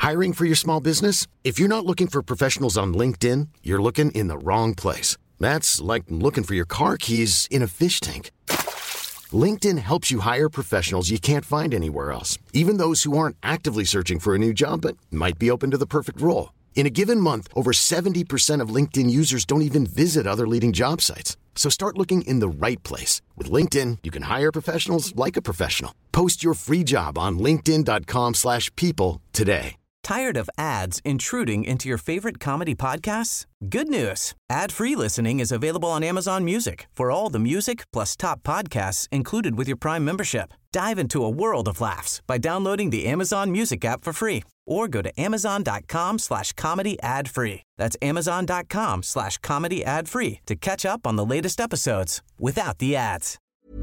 Hiring for your small business? If you're not looking for professionals on LinkedIn, you're looking in the wrong place. That's like looking for your car keys in a fish tank. LinkedIn helps you hire professionals you can't find anywhere else, even those who aren't actively searching for a new job but might be open to the perfect role. In a given month, over 70% of LinkedIn users don't even visit other leading job sites. So start looking in the right place. With LinkedIn, you can hire professionals like a professional. Post your free job on linkedin.com/people today. Tired of ads intruding into your favorite comedy podcasts? Good news. Ad-free listening is available on Amazon Music for all the music plus top podcasts included with your Prime membership. Dive into a world of laughs by downloading the Amazon Music app for free or go to amazon.com/comedy ad-free. That's amazon.com/comedy ad-free to catch up on the latest episodes without the ads.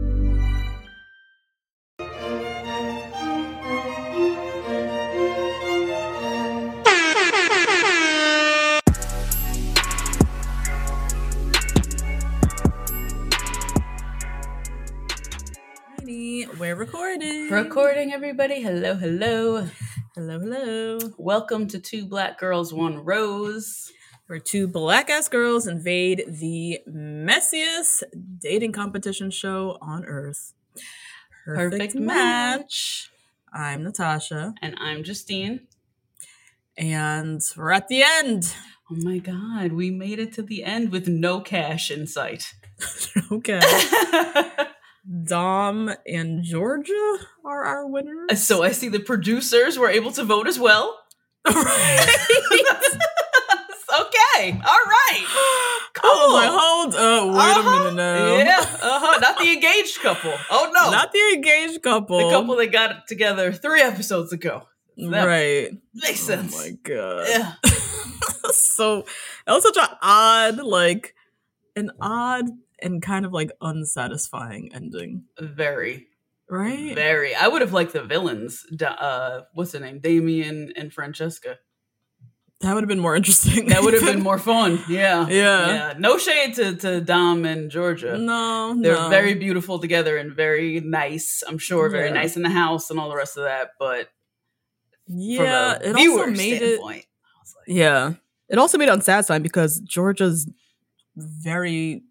We're recording. Recording, everybody. Hello, hello. Hello, hello. Welcome to Two Black Girls, One Rose. Where two black-ass girls invade the messiest dating competition show on earth. Perfect match. I'm Natasha. And I'm Justine. And we're at the end. Oh my God, we made it to the end with no cash in sight. Okay. Dom and Georgia are our winners. So I see the producers were able to vote as well. Right. Okay. All right. Cool. I was like, hold up. Wait a minute now. Yeah. Not the engaged couple. Oh, no. Not the engaged couple. The couple that got it together 3 episodes ago. That right. Makes sense. Oh, my God. Yeah. So that was such an odd and kind of like unsatisfying ending. Very. Right? Very. I would have liked the villains. What's her name? Damien and Francesca. That would have been more interesting. That would have been more fun. Yeah. Yeah. No shade to Dom and Georgia. No. They're very beautiful together and very nice. I'm sure very nice in the house and all the rest of that. But yeah, from a viewer standpoint, yeah. It also made it unsatisfying because Georgia's very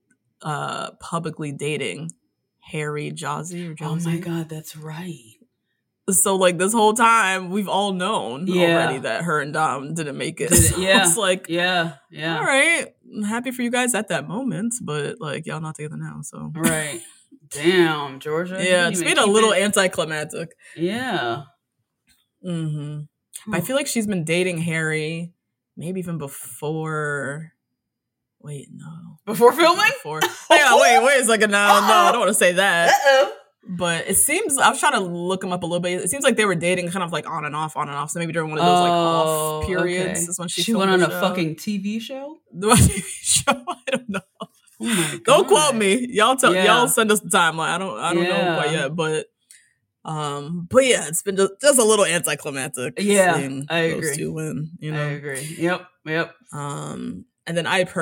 publicly dating Harry Jazzy. Oh my God, that's right. So like this whole time we've all known already that her and Dom didn't make it. So it's like yeah. All right, I'm happy for you guys at that moment, but like y'all not together now. So right. Damn, Georgia. Yeah, it's made a little anticlimactic. Yeah. Mm-hmm. But I feel like she's been dating Harry maybe even before. Wait, no. Before filming? Yeah, wait a second now. No, I don't want to say that. Uh-oh. But it seems, I was trying to look them up a little bit. It seems like they were dating kind of like on and off. So maybe during one of those like off periods is when she went on a fucking TV show? The TV show? I don't know. Oh my God. Don't quote me. Y'all send us the timeline. I don't know quite yet, but yeah, it's been just a little anticlimactic. Yeah, I agree. Those two win, you know? I agree. Yep. And then I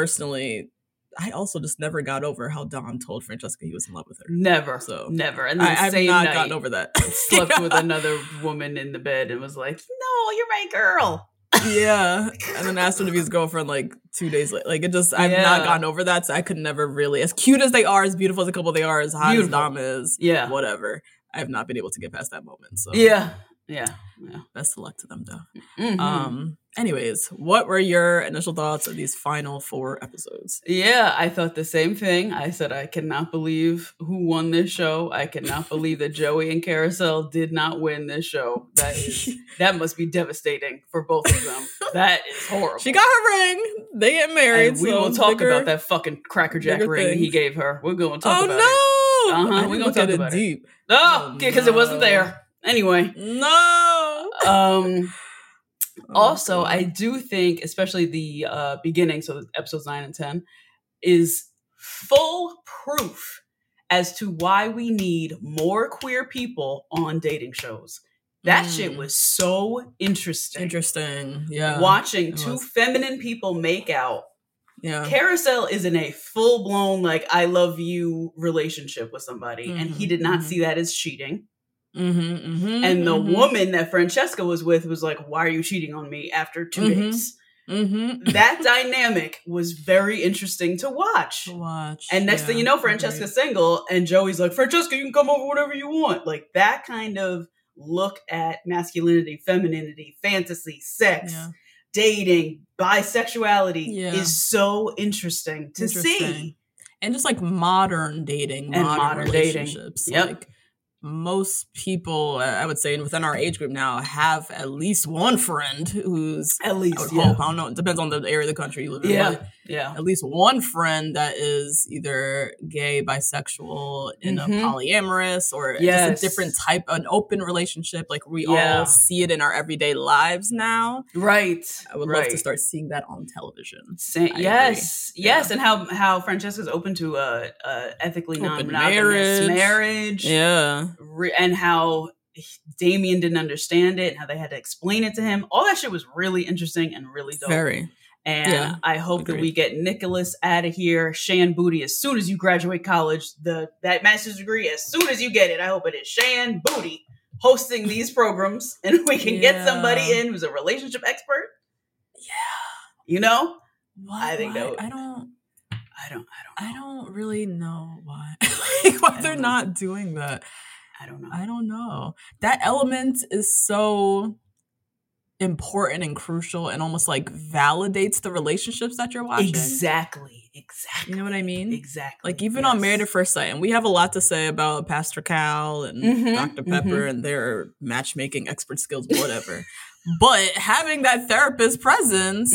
also just never got over how Dom told Francesca he was in love with her. Never. And then I've not gotten over that. Slept with another woman in the bed and was like, "No, you're my girl." Yeah. And then asked him to be his girlfriend like 2 days later. Like I've not gotten over that. So I could never really, as cute as they are, as beautiful as a couple they are, as hot as Dom is, whatever. I have not been able to get past that moment. So yeah. Best of luck to them though. Mm-hmm. Anyways, what were your initial thoughts of these final 4 episodes? Yeah, I thought the same thing. I said, I cannot believe who won this show. I cannot believe that Joey and Carousel did not win this show. That must be devastating for both of them. That is horrible. She got her ring. They get married. And we will talk about that fucking crackerjack ring he gave her. We're going to talk about it. Oh no! We're going to talk about deep. it. No, because it wasn't there. Anyway. No. Also, I do think, especially the beginning, so episodes 9 and 10, is full proof as to why we need more queer people on dating shows. That shit was so interesting. Interesting, yeah. Watching two feminine people make out. Yeah. Carousel is in a full-blown, like, I love you relationship with somebody, and he did not see that as cheating. And the woman that Francesca was with was like, why are you cheating on me after 2 days? That dynamic was very interesting to watch. And next thing you know, Francesca's single, and Joey's like, Francesca, you can come over whenever you want. Like, that kind of look at masculinity, femininity, fantasy, sex, dating, bisexuality is so interesting to see. And just like modern dating, and modern relationships. Dating. Like, most people, I would say, within our age group now, have at least one friend who's, at least, I would hope, I don't know, it depends on the area of the country you live in. At least one friend that is either gay, bisexual, in a polyamorous, or just a different type, an open relationship. Like, we all see it in our everyday lives now. Right. I would love to start seeing that on television. Yes. And how Francesca's open to ethically non-monogamous marriage. Yeah. And how Damien didn't understand it, and how they had to explain it to him. All that shit was really interesting and really dope. Very. And I hope that we get Nicholas out of here, Shan Booty, as soon as you graduate college, that master's degree, as soon as you get it. I hope it is Shan Booty hosting these programs, and we can get somebody in who's a relationship expert. Yeah. You know? I think that would, I don't really know why. Why they're not doing that. I don't know. That element is so important and crucial, and almost like validates the relationships that you're watching. Exactly. You know what I mean? Exactly. Like, even on Married at First Sight, and we have a lot to say about Pastor Cal and Dr. Pepper and their matchmaking expert skills, whatever. But having that therapist presence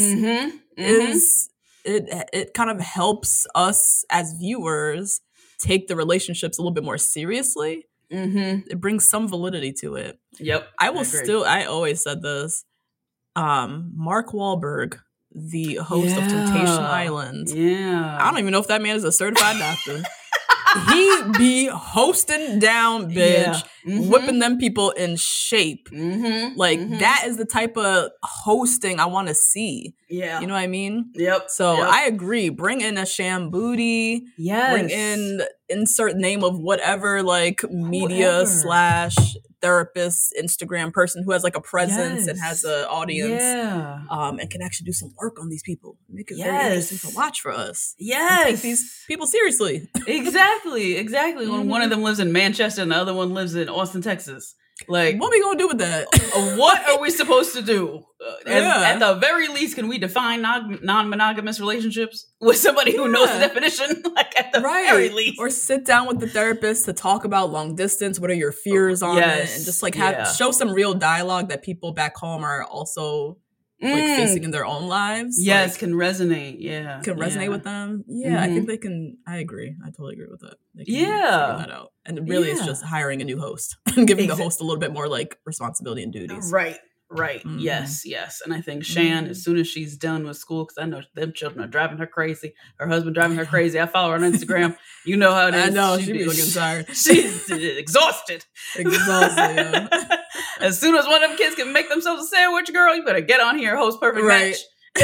is it kind of helps us as viewers take the relationships a little bit more seriously. It brings some validity to it. Yep. I always said this. Mark Wahlberg, the host of Temptation Island. Yeah. I don't even know if that man is a certified doctor. He be hosting down, bitch, whipping them people in shape. That is the type of hosting I want to see. Yeah. You know what I mean? Yep. So I agree. Bring in a Shan Booty. Yes. Bring in, insert name of whatever, like, media / therapist, Instagram person who has like a presence and has an audience, and can actually do some work on these people. Make it very interesting to watch for us. Yes, take these people seriously. Exactly. When one of them lives in Manchester and the other one lives in Austin, Texas. Like, what are we gonna do with that? What are we supposed to do? At the very least, can we define non-monogamous relationships with somebody who knows the definition? Like, at the very least, or sit down with the therapist to talk about long distance. What are your fears on it? And just like show some real dialogue that people back home are also like facing in their own lives. Yes, like, can resonate. Can resonate with them. I think they can. I agree. I totally agree with that. They can figure that out. And really, it's just hiring a new host and giving the host a little bit more like responsibility and duties. Right. Yes. And I think Shan, as soon as she's done with school, because I know them children are driving her crazy. Her husband driving her crazy. I follow her on Instagram. You know how it is. I know. She be looking tired. She's exhausted. Yeah. As soon as one of them kids can make themselves a sandwich, girl, you better get on here and host Perfect Match.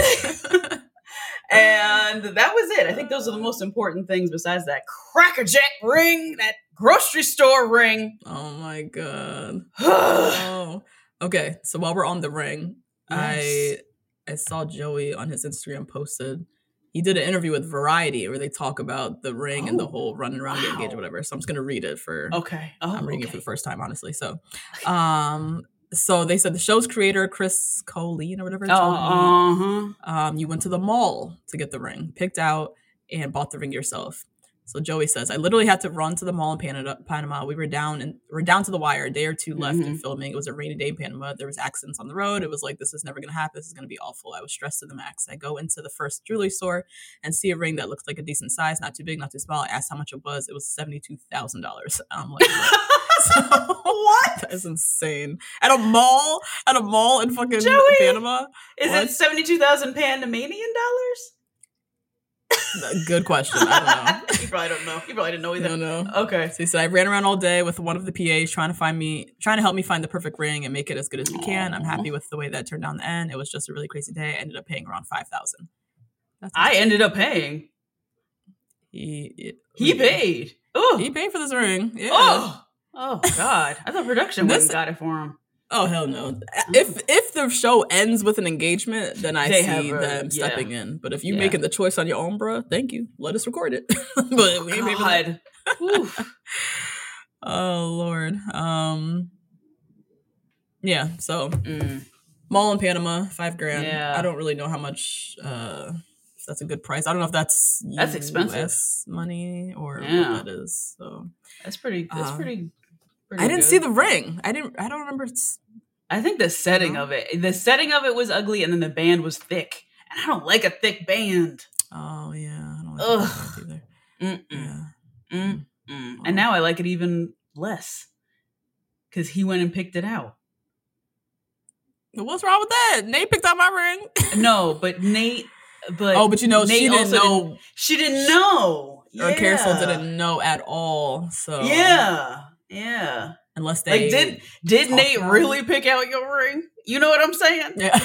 And that was it. I think those are the most important things besides that Cracker Jack ring, that grocery store ring. Oh my God. Okay, so while we're on the ring, I saw Joey on his Instagram posted. He did an interview with Variety where they talk about the ring and the whole running around, getting engaged, or whatever. So I'm just gonna read it for. Okay. I'm reading it for the first time, honestly. So, so they said the show's creator, Chris Colleen or whatever. You went to the mall to get the ring, picked out, and bought the ring yourself. So Joey says, I literally had to run to the mall in Panama. We're down to the wire, a day or two left in filming. It was a rainy day in Panama. There was accidents on the road. It was like, this is never going to happen. This is going to be awful. I was stressed to the max. I go into the first jewelry store and see a ring that looks like a decent size, not too big, not too small. I asked how much it was. It was $72,000. I'm like, what? That is insane. At a mall in fucking Joey, Panama? Is it 72,000 Panamanian dollars? Good question. I don't know. You probably don't know. You probably didn't know either. No. Okay. So he said, I ran around all day with one of the PAs trying to help me find the perfect ring and make it as good as we can. I'm happy with the way that turned out in the end. It was just a really crazy day. I ended up paying around $5,000. I ended up paying. He paid. Oh, he paid for this ring. Yeah. Oh, Oh God, I thought production got it for him. Oh hell no! If the show ends with an engagement, then I see them stepping in. But if you making the choice on your own, bro, thank you. Let us record it. But God. Oh Lord. Yeah. So mall in Panama, $5,000. Yeah. I don't really know how much. If that's a good price. I don't know if that's expensive US money or what that is. So that's pretty. That's pretty. I didn't see the ring. I don't remember. I think the setting of it. The setting of it was ugly, and then the band was thick. And I don't like a thick band. Oh yeah, I don't like that either. Yeah. And now I like it even less because he went and picked it out. What's wrong with that? Nate picked out my ring. No, but Nate. But Nate she didn't know. She didn't know. Or Carousel didn't know at all. So yeah. Unless they did Nate really pick out your ring? You know what I'm saying? Yeah.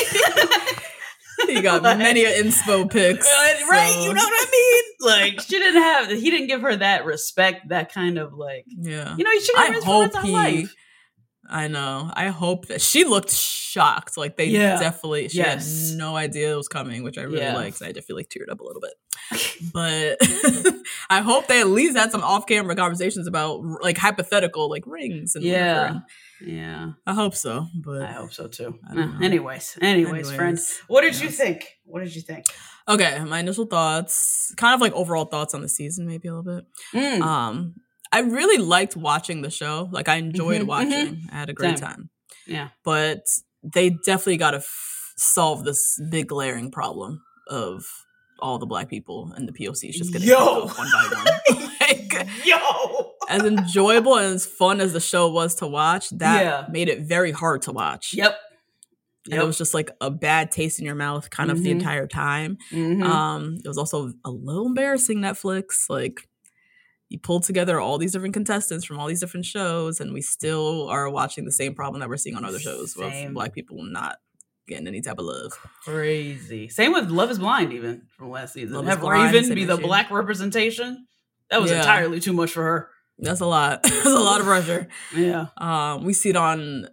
He got many inspo picks. Right? So. You know what I mean? Like, he didn't give her that respect, that kind of like, yeah. You know, she didn't respect her life. I know. I hope that she looked shocked. Like she had no idea it was coming, which I really liked. I just feel like teared up a little bit. But I hope they at least had some off-camera conversations about like hypothetical like rings and whatever. Yeah. I hope so. But I hope so too. Anyways, friend. What did you think? Okay, my initial thoughts, kind of like overall thoughts on the season, maybe a little bit. I really liked watching the show. Like, I enjoyed watching. I had a great time. Yeah. But they definitely got to solve this big glaring problem of all the Black people and the POCs just getting off one by one. As enjoyable and as fun as the show was to watch, that made it very hard to watch. Yep. And it was just like a bad taste in your mouth kind of the entire time. It was also a little embarrassing, Netflix. Like, you pulled together all these different contestants from all these different shows, and we still are watching the same problem that we're seeing on other shows with Black people not getting any type of love. Crazy. Same with Love is Blind, even from last season. Have Raven be the Black representation? That was entirely too much for her. That's a lot. That's a lot of pressure. Yeah. We see it on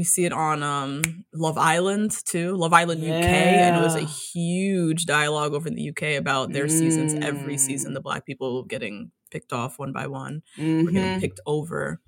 Love Island too. Love Island UK. I know there's a huge dialogue over in the UK about their seasons. Every season, the Black people getting picked off one by one. We're getting picked over.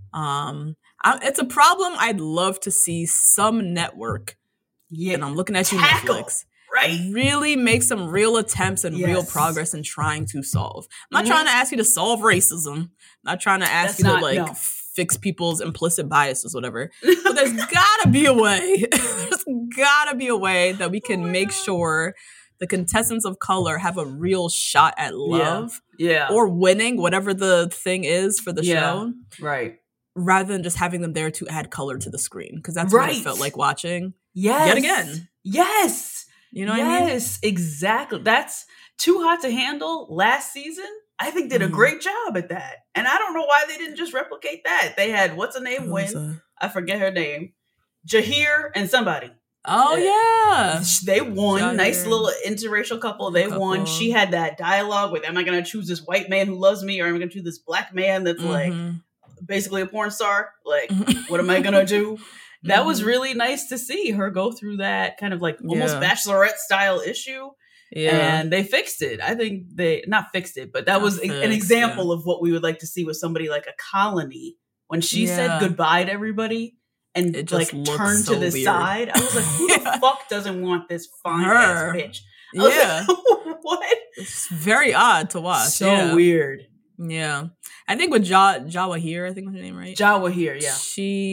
It's a problem I'd love to see some network. Yeah, and I'm looking at you, Netflix. Right. Really make some real attempts and real progress in trying to solve. I'm not trying to ask you to solve racism. I'm not trying to ask you to fix people's implicit biases, whatever. But there's gotta be a way. There's gotta be a way that we can make sure the contestants of color have a real shot at love. Or winning, whatever the thing is for the show. Right. Rather than just having them there to add color to the screen. Because that's what it felt like watching. Yet again. Yes. You know what I mean? Yes, exactly. That's Too Hot to Handle last season. I think did a great job at that. And I don't know why they didn't just replicate that. They had, what's her name? I forget her name. Jahir and somebody. Oh, yeah. They won. Jahir. Nice little interracial couple. They won. She had that dialogue with, am I going to choose this white man who loves me or am I going to choose this Black man that's like basically a porn star? Like, what am I going to do? That was really nice to see her go through that kind of like almost Bachelorette style issue. Yeah. And they fixed it. I think they not fixed it, but that was an example of what we would like to see with somebody like a Colony. When she said goodbye to everybody and like turned to the side, I was like, who the fuck doesn't want this fine ass bitch? I was like, what? It's very odd to watch. So weird. Yeah. I think with Jawahir, I think was her name, right? Jawahir, yeah.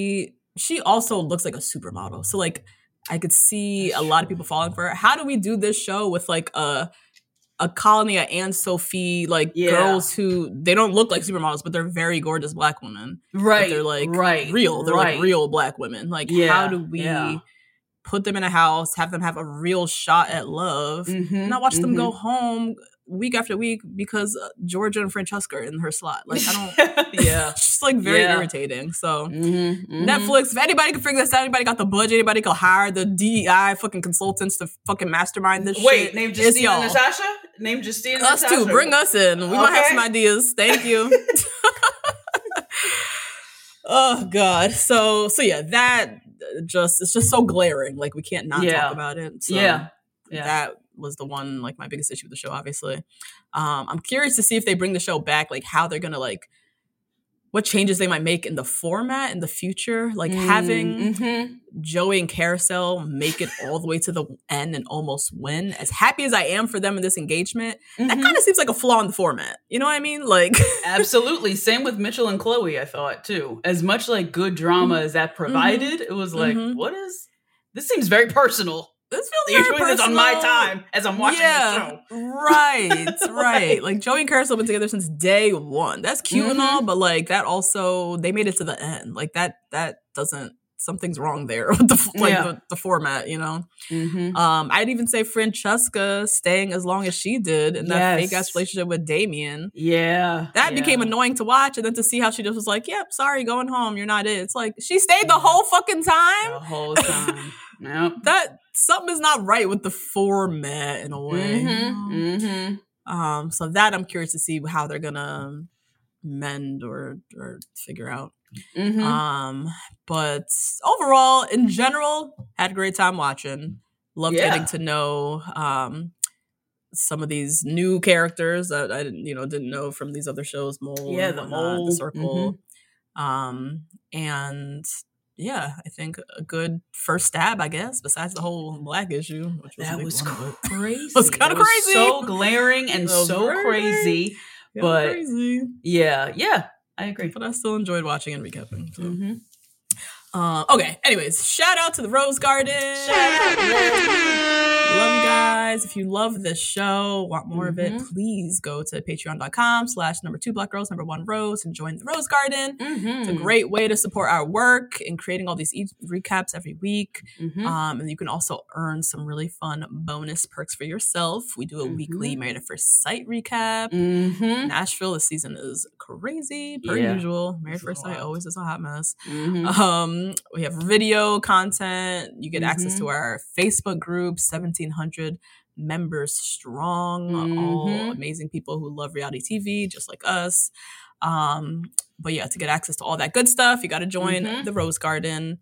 She also looks like a supermodel. So like I could see a lot of people falling for her. How do we do this show with like a Colony, and Sophie, like girls who they don't look like supermodels, but they're very gorgeous Black women. Right. But they're like real. They're like real Black women. Like how do we put them in a house, have them have a real shot at love, not watch them go home week after week because Georgia and Francesca are in her slot. Like, I don't... It's just, like, very irritating. So, Netflix, if anybody can figure this out, anybody got the budget, anybody can hire the DEI fucking consultants to fucking mastermind this shit. Wait, name Justine and Natasha? Name Justine and Natasha? Us too. Bring us in. We might have some ideas. Thank you. Oh God. So yeah, that it's just so glaring. Like we can't not talk about it. So that was the one, like my biggest issue with the show, obviously. I'm curious to see if they bring the show back, like how they're gonna like what changes they might make in the format in the future. Like having Joey and Carousel make it all the way to the end and almost win. As happy as I am for them in this engagement, that kind of seems like a flaw in the format. You know what I mean? Like absolutely. Same with Mitchell and Chloe, I thought too. As much like good drama as that provided, it was like, this seems very personal. This feels You're very doing personal. this on my time as I'm watching the show. Right. Like Joey and Carousel have been together since day one. That's cute and all, but like that also, they made it to the end. Like that doesn't, something's wrong there with the format, you know? I'd even say Francesca staying as long as she did in that fake ass relationship with Damien. Yeah. That became annoying to watch. And then to see how she just was like, yep, sorry, going home. You're not it. It's like, she stayed the whole fucking time. The whole time. Yep. That something is not right with the format in a way. So that I'm curious to see how they're gonna mend or figure out. But overall, in general, had a great time watching. Loved getting to know some of these new characters that I didn't know from these other shows. Mole, the Mole, The Circle, and. Yeah, I think a good first stab, I guess, besides the whole black issue. Which was crazy. It was kind of crazy. So glaring and so crazy. But crazy. Yeah, I agree. But I still enjoyed watching and recapping. So. Okay, anyways, shout out to the Rose Garden. Shout out. Love you guys. If you love this show, want more of it, please go to patreon.com/2blackgirls1rose and join the Rose Garden. It's a great way to support our work in creating all these recaps every week. And you can also earn some really fun bonus perks for yourself. We do a weekly Married at First Sight recap. Nashville this season is crazy, per usual. Married at First Sight always is a hot mess. We have video content. You get access to our Facebook group, 1,700 members strong, all amazing people who love reality TV, just like us. But yeah, to get access to all that good stuff, you got to join the Rose Garden.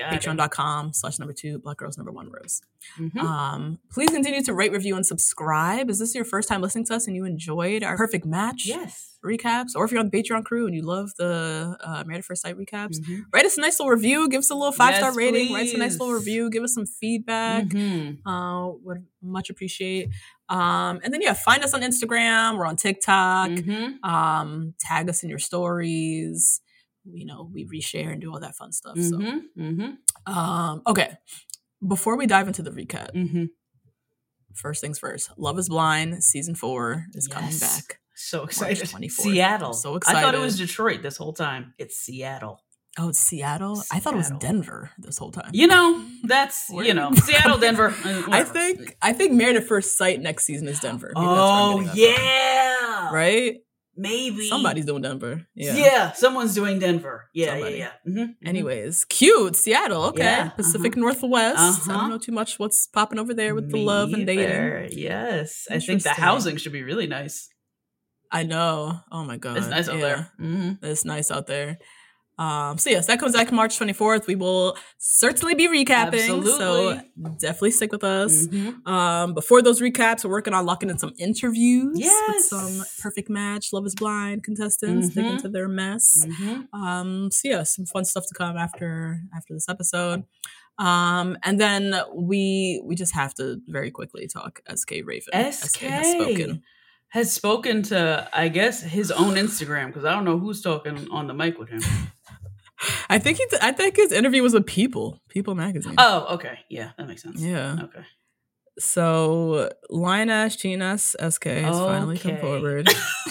Patreon.com/2blackgirls1rose. Please continue to rate, review, and subscribe. Is this your first time listening to us and you enjoyed our Perfect Match recaps? Or if you're on the Patreon crew and you love the Married at First Sight recaps, write us a nice little review. Give us a little 5-star rating. Please. Write us a nice little review. Give us some feedback. Would much appreciate. And then find us on Instagram. We're on TikTok. Tag us in your stories. We reshare and do all that fun stuff. So, okay. Before we dive into the recap, first things first, Love is Blind season 4 is coming back. So excited. March 24th. Seattle. I'm so excited. I thought it was Detroit this whole time. It's Seattle. Oh, it's Seattle? I thought it was Denver this whole time. That's, Seattle, Denver. I think Married at First Sight next season is Denver. Maybe yeah. Right? Maybe. Somebody's doing Denver. Yeah, someone's doing Denver. Yeah. Anyways, cute. Seattle. Okay. Yeah. Pacific Northwest. I don't know too much what's popping over there with the love and dating. Yes. I think the housing should be really nice. I know. Oh my God. It's nice out there. It's nice out there. So yes, that comes back March 24th. We will certainly be recapping. Absolutely. So definitely stick with us. Before those recaps, we're working on locking in some interviews with some Perfect Match, Love is Blind contestants, sticking to their mess. So yeah, some fun stuff to come after this episode. And then we just have to very quickly talk SK Raven. SK has spoken to, I guess, his own Instagram, because I don't know who's talking on the mic with him. I think his interview was with People magazine. Oh, okay. Yeah, that makes sense. Yeah. Okay. So Lioness Chinas SK has finally come forward.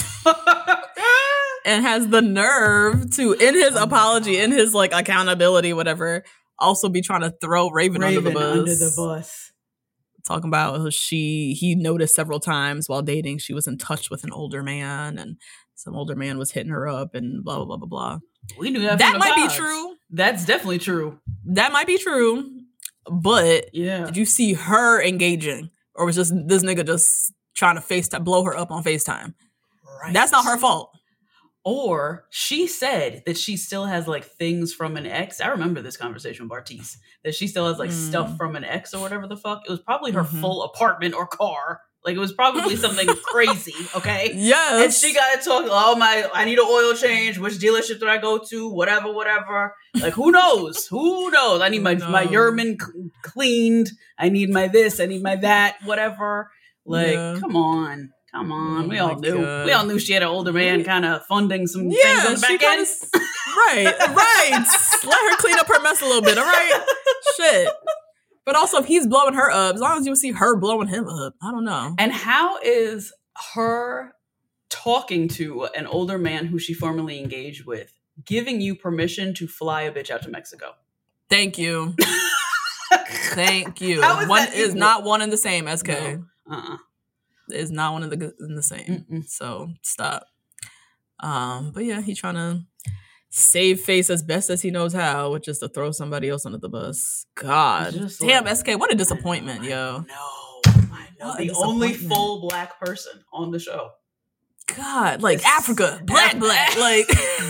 And has the nerve to, in his apology, in his accountability, whatever, also be trying to throw Raven under the bus. Talking about he noticed several times while dating she was in touch with an older man and some older man was hitting her up and blah, blah, blah, blah, blah. We knew that. That might be true. That's definitely true. That might be true. But did you see her engaging? Or was just this nigga just trying to blow her up on FaceTime? Right. That's not her fault. Or she said that she still has like things from an ex. I remember this conversation with Bartice, that she still has like stuff from an ex or whatever the fuck. It was probably her full apartment or car. Like it was probably something crazy, okay? Yes. And she got to talk, I need an oil change. Which dealership did I go to? Whatever. Like, who knows? I need my urine cleaned. I need my this. I need my that. Whatever. Like, come on. Oh we all knew. God. We all knew she had an older man kind of funding some things on the back end. Right. Let her clean up her mess a little bit, all right? Shit. But also, if he's blowing her up, as long as you see her blowing him up, I don't know. And how is her talking to an older man who she formerly engaged with giving you permission to fly a bitch out to Mexico? Thank you. Thank you. One is not one and the same, SK. No. Is not one of the same. Mm-mm. So stop. But yeah, he's trying to save face as best as he knows how, which is to throw somebody else under the bus. God. Damn, SK, what a disappointment, yo. I know. The only full black person on the show. God, like Africa, black, like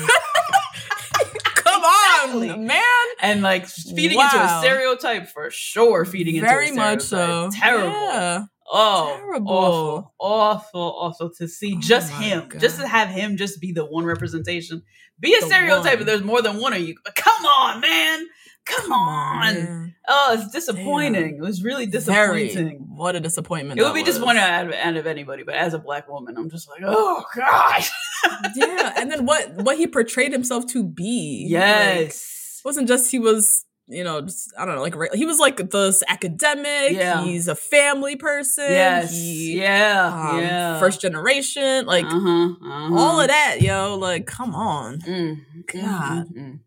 come on, man. And like feeding into a stereotype for sure. Very much so. Terrible. Yeah. Oh, terrible. Awful to see just him. God. Just to have him just be the one representation. Be a stereotype if there's more than one of you. But come on, man. Come on. Man. Oh, it's disappointing. Damn. It was really disappointing. What a disappointment. It would be disappointing out of anybody, but as a black woman, I'm just like, oh, God. Yeah. And then what he portrayed himself to be. Yes. Like, wasn't just he was... just, I don't know, like, he was like this academic. Yeah. He's a family person. Yes. First generation. Like, all of that, yo. Like, come on. God.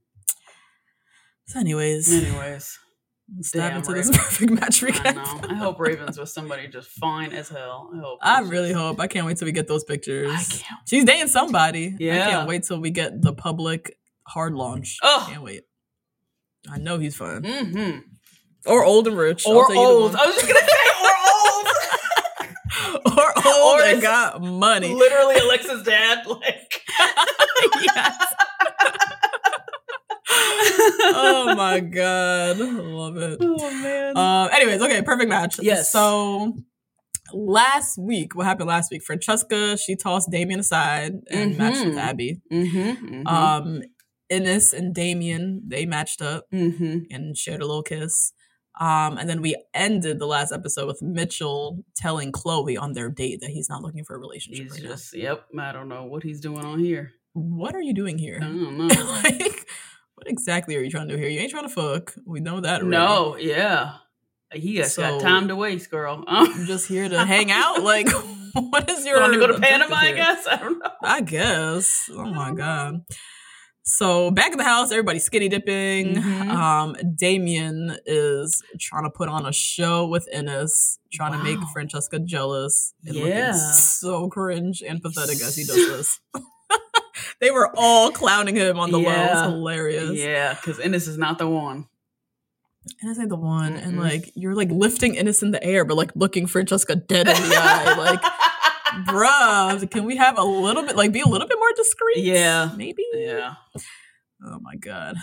So anyways. Let's dive into this perfect match recap. I hope Ravens was somebody just fine as hell. I really hope. I can't wait till we get those pictures. I can't. She's dating somebody. Yeah. I can't wait till we get the public hard launch. Oh. Can't wait. I know he's fun. Mm-hmm. Or old and rich. Or old. I was just going to say, or old and got money. Literally Alexa's dad. Like. Yes. Oh my God. I love it. Oh man. Anyways, okay, perfect match. Yes. So last week, what happened last week? Francesca, she tossed Damien aside and matched with Abby. Ines and Damien, they matched up and shared a little kiss. And then we ended the last episode with Mitchell telling Chloe on their date that he's not looking for a relationship right now. I don't know what he's doing on here. What are you doing here? I don't know. Like, what exactly are you trying to do here? You ain't trying to fuck. We know that already. No, yeah. He got time to waste, girl. I'm just here to hang out. Like, what is your... Want to go to Panama, I guess? I don't know. I guess. Oh, my God. So back in the house, everybody's skinny dipping. Damien is trying to put on a show with Ines, trying to make Francesca jealous. And looking so cringe and pathetic as he does this. They were all clowning him on the low. It was hilarious. Yeah, because Ines is not the one. Ines ain't the one. And like, you're like lifting Ines in the air, but like looking Francesca dead in the eye. Like, bruh, can we have a little bit, like, be a little bit more discreet? Yeah. Maybe? Yeah. Oh my God.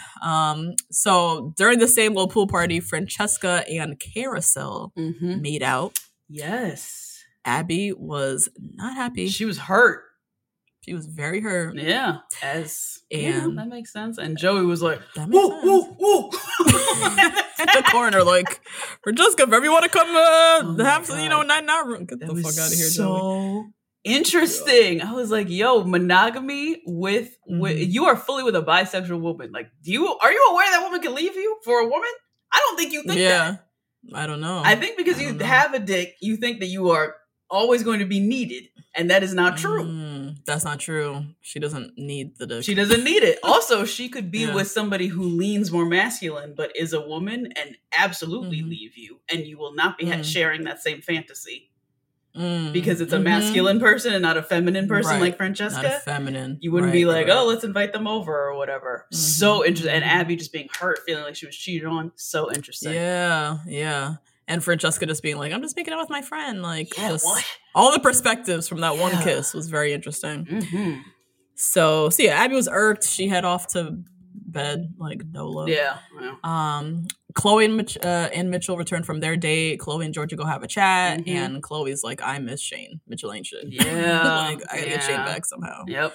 So during the same little pool party, Francesca and Carousel made out. Yes. Abby was not happy. She was hurt. She was very hurt. Yeah. That makes sense. And Joey was like, woo. In the corner, like, Francesca, if ever you want to come have some, night room. Get the fuck out of here, Joey. Interesting. I was like, yo, monogamy with you are fully with a bisexual woman. Like, are you aware that woman can leave you for a woman? I don't think you think that. I don't know. I think because you have a dick, you think that you are always going to be needed. And that is not true. That's not true. She doesn't need the dick. She doesn't need it. Also, she could be with somebody who leans more masculine, but is a woman and absolutely leave you. And you will not be sharing that same fantasy. Because it's a masculine person and not a feminine person like Francesca. Not a feminine. You wouldn't be like, oh, let's invite them over or whatever. So interesting. And Abby just being hurt, feeling like she was cheated on. So interesting. Yeah. And Francesca just being like, I'm just making out with my friend. Like, just all the perspectives from that one kiss was very interesting. So yeah, Abby was irked. She head off to bed like Nola. Yeah. Chloe and Mitchell return from their date. Chloe and Georgia go have a chat, and Chloe's like, "I miss Shane. Mitchell ain't shit. Yeah, like I gotta get Shane back somehow." Yep.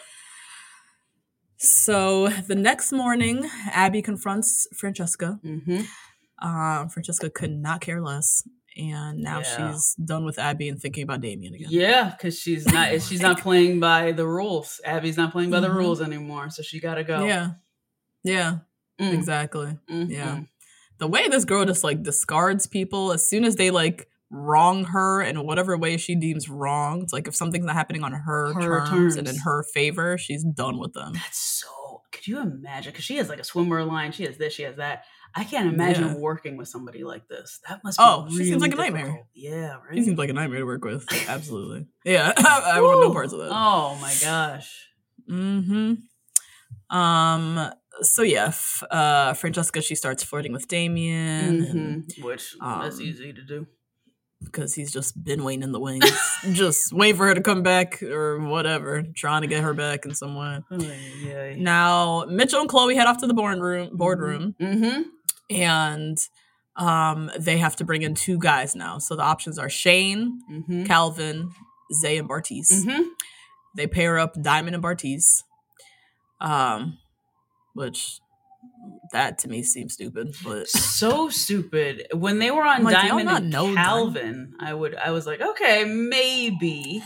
So the next morning, Abby confronts Francesca. Francesca could not care less, and now she's done with Abby and thinking about Damien again. Yeah, because she's not playing by the rules. Abby's not playing by the rules anymore, so she gotta go. Yeah, exactly. Yeah. The way this girl just like discards people as soon as they like wrong her in whatever way she deems wrong. It's like if something's not happening on her terms and in her favor, she's done with them. That's so. Could you imagine? Because she has like a swimwear line. She has this. She has that. I can't imagine working with somebody like this. That must be really she seems like a difficult. nightmare. Yeah, right. She seems like a nightmare to work with. Absolutely. Yeah, I want no parts of that. Oh my gosh. So yeah, Francesca, she starts flirting with Damien, which that's easy to do because he's just been waiting in the wings, just waiting for her to come back or whatever, trying to get her back in some way. Now Mitchell and Chloe head off to the boardroom, and they have to bring in 2 guys now. So the options are Shane, Calvin, Zay, and Bartise. They pair up Diamond and Bartise. Which that to me seems stupid, but so stupid. When they were on like, Diamond and Calvin, Diamond? I was like, okay, maybe,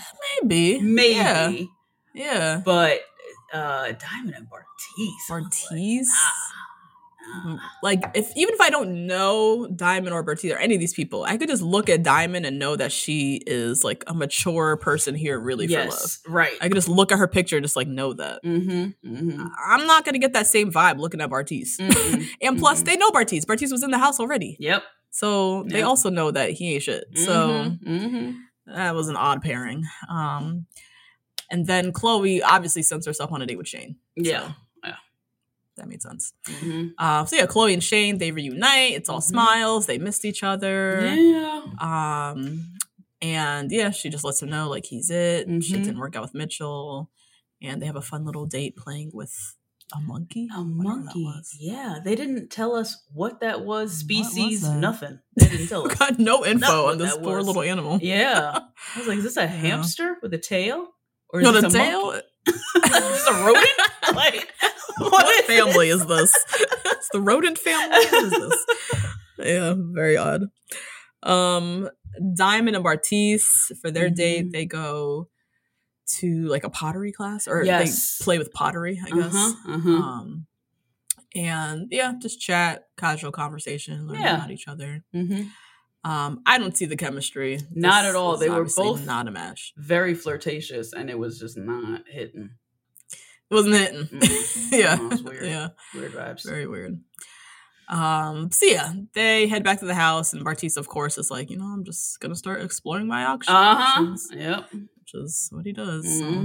yeah. But Diamond and Bartise. Like even if I don't know Diamond or Bartise or any of these people, I could just look at Diamond and know that she is like a mature person here really for love. Right. I could just look at her picture and just like know that. I'm not gonna get that same vibe looking at Bartise. And plus they know Bartise. Bartise was in the house already. Yep. So they also know that he ain't shit. So that was an odd pairing. And then Chloe obviously sends herself on a date with Shane. Yeah. So. That made sense. So yeah, Chloe and Shane, they reunite. It's all smiles. They missed each other. Yeah. And yeah, she just lets him know like he's it. Shit didn't work out with Mitchell, and they have a fun little date playing with a monkey. A monkey. Yeah, they didn't tell us what that was. Species, nothing. They didn't tell us. Got no info on this poor little animal. Yeah, I was like, is this a hamster with a tail? Or is this a tail? Is this a rodent? Like. What family is this? It's the rodent family? What is this? Yeah, very odd. Diamond and Bartise, for their date, they go to like a pottery class, or they play with pottery, I guess. And yeah, just chat, casual conversation, learn about each other. I don't see the chemistry. Not at all. They were both not a match. Very flirtatious, and it was just not hitting. It wasn't hitting. Yeah. Oh, it was weird. Yeah. Weird vibes. Very weird. So yeah, they head back to the house, and Bartise, of course, is like, I'm just gonna start exploring my options. Yep. Which is what he does.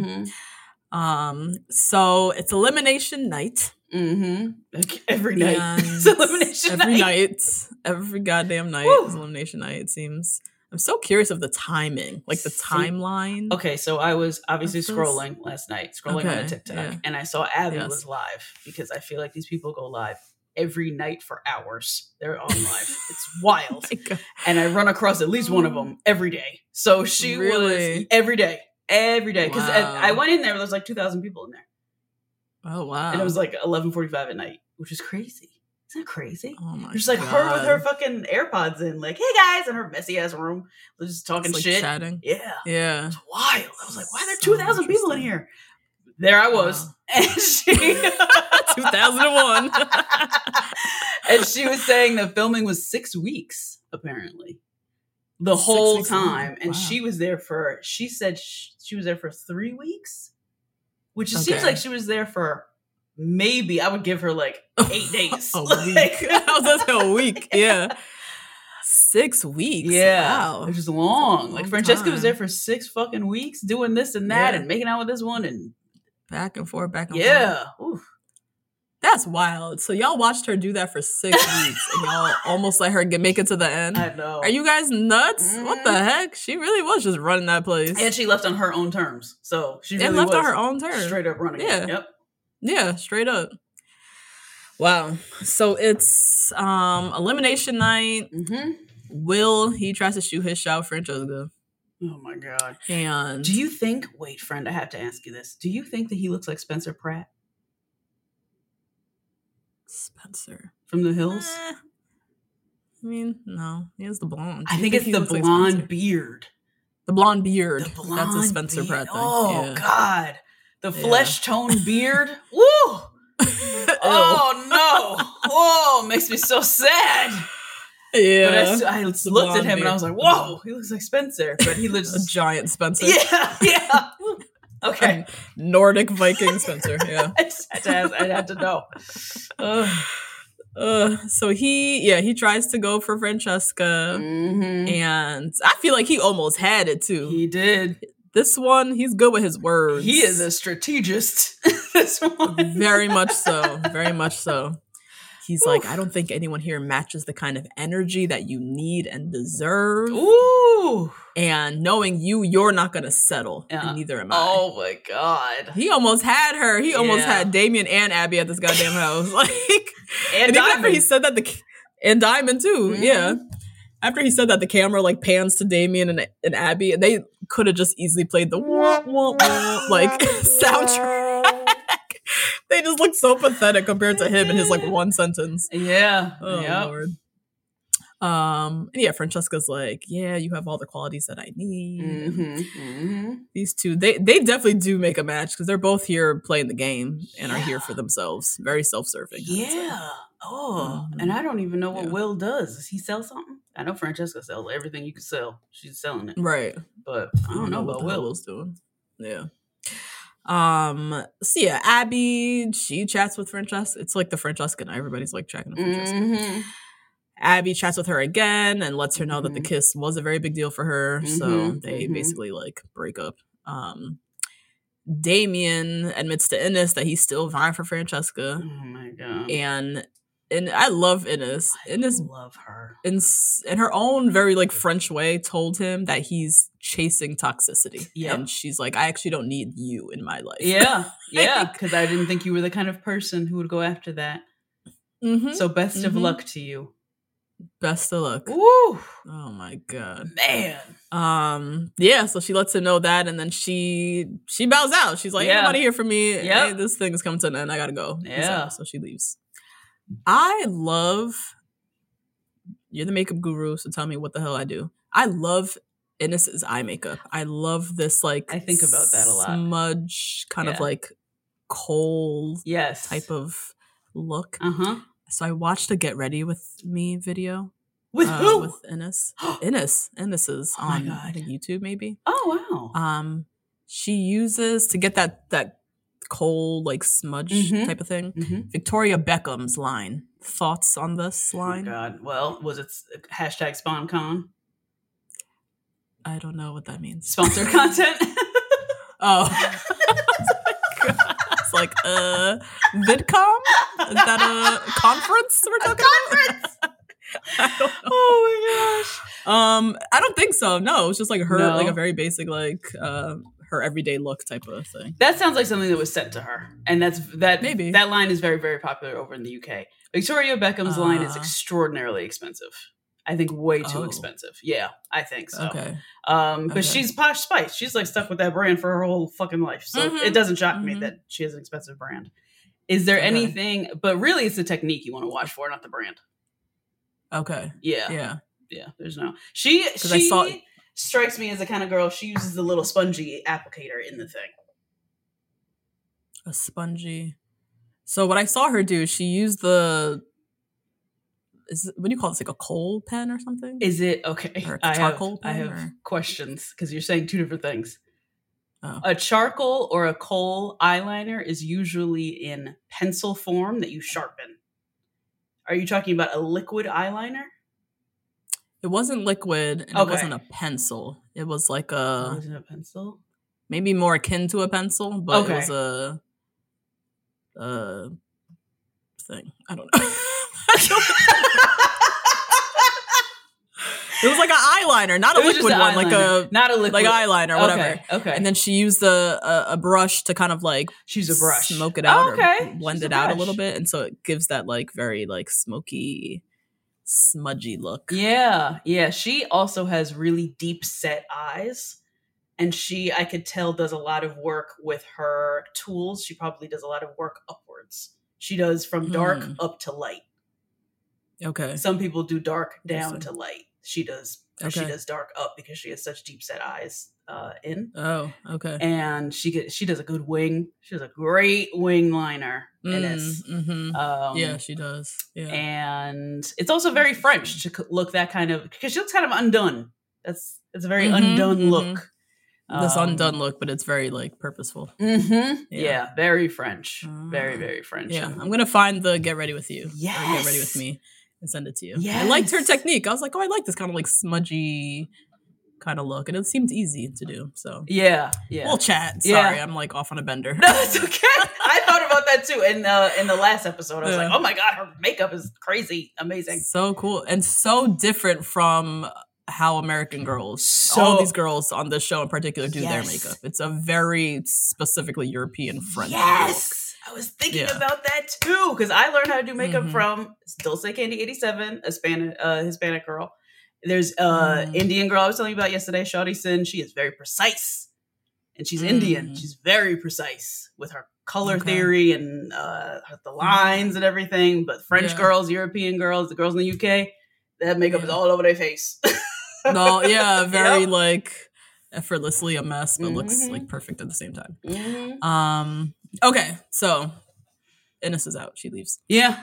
So it's elimination night. Like every night. It's elimination night. Every goddamn night is elimination night, it seems. I'm so curious of the timing, like the timeline. Okay, so I was obviously scrolling last night, on a TikTok, and I saw Abby was live, because I feel like these people go live every night for hours. They're on live. It's wild. And I run across at least one of them every day. So she was every day. Because I went in there, there was like 2,000 people in there. Oh, wow. And it was like 11:45 at night, which is crazy. Isn't that crazy? Oh my There's like God. her with her fucking AirPods in, like, hey guys, in her messy ass room, just talking like shit. Chatting. Yeah. It's wild. I was like, why are there 2,000 people in here? There I was. And she 2001. And she was saying that filming was 6 weeks, apparently. The whole time. And she was there she said she was there for 3 weeks, which it seems like she was there for maybe, I would give her like 8 days. A week. I was going to say a week. Yeah. 6 weeks. Yeah. Wow. Which is long. Like Francesca was there for 6 fucking weeks doing this and that and making out with this one and back and forth. Yeah. Oof. That's wild. So y'all watched her do that for 6 weeks, and y'all almost let her make it to the end. I know. Are you guys nuts? What the heck? She really was just running that place, and she left on her own terms. So she really left was on her own terms, straight up running. Yeah. It. Yep. Yeah, straight up. Wow. So it's elimination night. Mm-hmm. Will, he tries to shoot his shot with Francesca. Oh my God. And do you think, wait, friend, I have to ask you this. Do you think that he looks like Spencer Pratt? Spencer. From The Hills? I mean, no. He has the blonde. I think it's the blonde beard. The blonde beard. The blonde That's a Spencer beard. Pratt thing. Oh, yeah. God. The flesh tone beard. Woo! Oh, no. Whoa, makes me so sad. Yeah. But I looked at him and I was like, whoa, he looks like Spencer. But he looks... a giant Spencer. Yeah. Okay. Nordic Viking Spencer, yeah. I had to know. So he tries to go for Francesca. Mm-hmm. And I feel like he almost had it too. He did. This one, he's good with his words. He is a strategist. This one. Very much so. Very much so. He's like, I don't think anyone here matches the kind of energy that you need and deserve. Ooh. And knowing you're not going to settle. And neither am I. Oh my God. He almost had her. He almost had Damien and Abby at this goddamn house. And even after he said that, and Diamond too. Mm-hmm. Yeah. After he said that, the camera pans to Damien and Abby, and they could have just easily played the wah, wah, wah, soundtrack. They just look so pathetic compared to him in his one sentence. Yeah. Oh Lord. And Francesca's like, yeah, you have all the qualities that I need. Mm-hmm. Mm-hmm. These two, they definitely do make a match because they're both here playing the game and are here for themselves. Very self-serving. Yeah. Oh, and I don't even know what Will does. Does he sell something? I know Francesca sells everything you can sell. She's selling it. Right. But I don't know what Will's doing. Yeah. So yeah, Abby, she chats with Francesca. It's like the Francesca night. Everybody's chatting with Francesca. Mm-hmm. Abby chats with her again and lets her know that the kiss was a very big deal for her. Mm-hmm. So they basically break up. Damien admits to Ines that he's still vying for Francesca. Oh my God. And I love Ines. Ines, love her. In her own very French way, told him that he's chasing toxicity. Yeah. And she's like, I actually don't need you in my life. Yeah. Yeah. Because I didn't think you were the kind of person who would go after that. Mm-hmm. So best of luck to you. Best of luck. Woo! Oh my God. Man. Yeah, so she lets him know that, and then she bows out. She's like, ain't nobody here for me. Yep. Hey, this thing is coming to an end. I gotta go. Yeah. So she leaves. I love, you're the makeup guru, so tell me what the hell I do. I love Ines' eye makeup. I love this I think about that a lot. Smudge kind of coal type of look. Uh-huh. So I watched a Get Ready With Me video. With who? With Ines. Ines is on I think YouTube maybe. Oh wow. She uses to get that coal smudge type of thing. Mm-hmm. Victoria Beckham's line. Thoughts on this line? Oh God. Well, was it #SpawnCon? I don't know what that means. Sponsored content? Oh. It's VidCon? Is that a conference we're talking about? I don't know. Oh my gosh. I don't think so. No, it's just her a very basic her everyday look type of thing. That sounds like something that was sent to her. And maybe that line is very, very popular over in the UK. Victoria Beckham's line is extraordinarily expensive. I think way too expensive. Yeah, I think so. Okay. But she's Posh Spice. She's stuck with that brand for her whole fucking life. So it doesn't shock me that she has an expensive brand. Is there anything, but really it's the technique you want to watch for, not the brand. Okay. Yeah. There's no, she strikes me as the kind of girl, she uses the little spongy applicator in the thing. A spongy. So what I saw her do, she used what do you call this? A coal pen or something? Is it okay? Or a charcoal pen? I have questions because you're saying two different things. Oh. A charcoal or a coal eyeliner is usually in pencil form that you sharpen. Are you talking about a liquid eyeliner? It wasn't liquid, and it wasn't a pencil. It was was it a pencil? Maybe more akin to a pencil, but it was thing. I don't know. It was like an eyeliner, not a liquid one, not a liquid, like eyeliner, whatever. Okay. And then she used a brush to kind of like she's a brush, smoke it out or blend it out a little bit, and so it gives that like very like smoky, smudgy look. Yeah. She also has really deep set eyes, and I could tell, does a lot of work with her tools. She probably does a lot of work upwards. She does from dark up to light. Okay. Some people do dark down to light. She does. She does dark up because she has such deep set eyes. Oh, okay. And she does a good wing. She does a great wing liner in this. Mm-hmm. Yeah, she does. Yeah. And it's also very French to look that kind of, because she looks kind of undone. It's a very undone look. This undone look, but it's very like purposeful. Yeah, very French. Very, very French. Yeah, I'm gonna find the Get Ready With You. Yes. Or Get Ready With Me and send it to you. Yes. I liked her technique. I was like, oh, I like this kind of like smudgy kind of look, and it seemed easy to do. So yeah. We'll chat. Sorry, I'm like off on a bender. No, it's okay. I thought about that too in the last episode. I was like, oh my god, her makeup is crazy, amazing, so cool, and so different from how American girls, all these girls on this show in particular, do their makeup. It's a very specifically European French look. I was thinking about that too, because I learned how to do makeup from Dulce Candy 87, a Hispanic girl. There's Indian girl I was telling you about yesterday, Shawty Sin. She is very precise, and she's Indian. She's very precise with her color theory and the lines and everything. But French girls, European girls, the girls in the UK, that makeup is all over their face. No, very like effortlessly a mess, but looks like perfect at the same time. Okay, so Ines is out. She leaves. Yeah.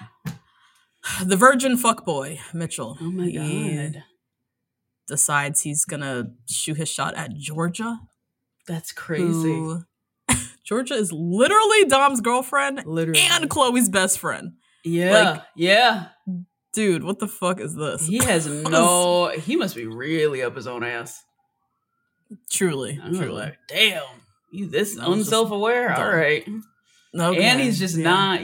The virgin fuckboy, Mitchell. Oh my god. Decides he's gonna shoot his shot at Georgia. That's crazy. Georgia is literally Dom's girlfriend and Chloe's best friend. Yeah. Dude, what the fuck is this? He has he must be really up his own ass. Truly. Like, damn, you this unself-aware? All right. Okay. And he's just not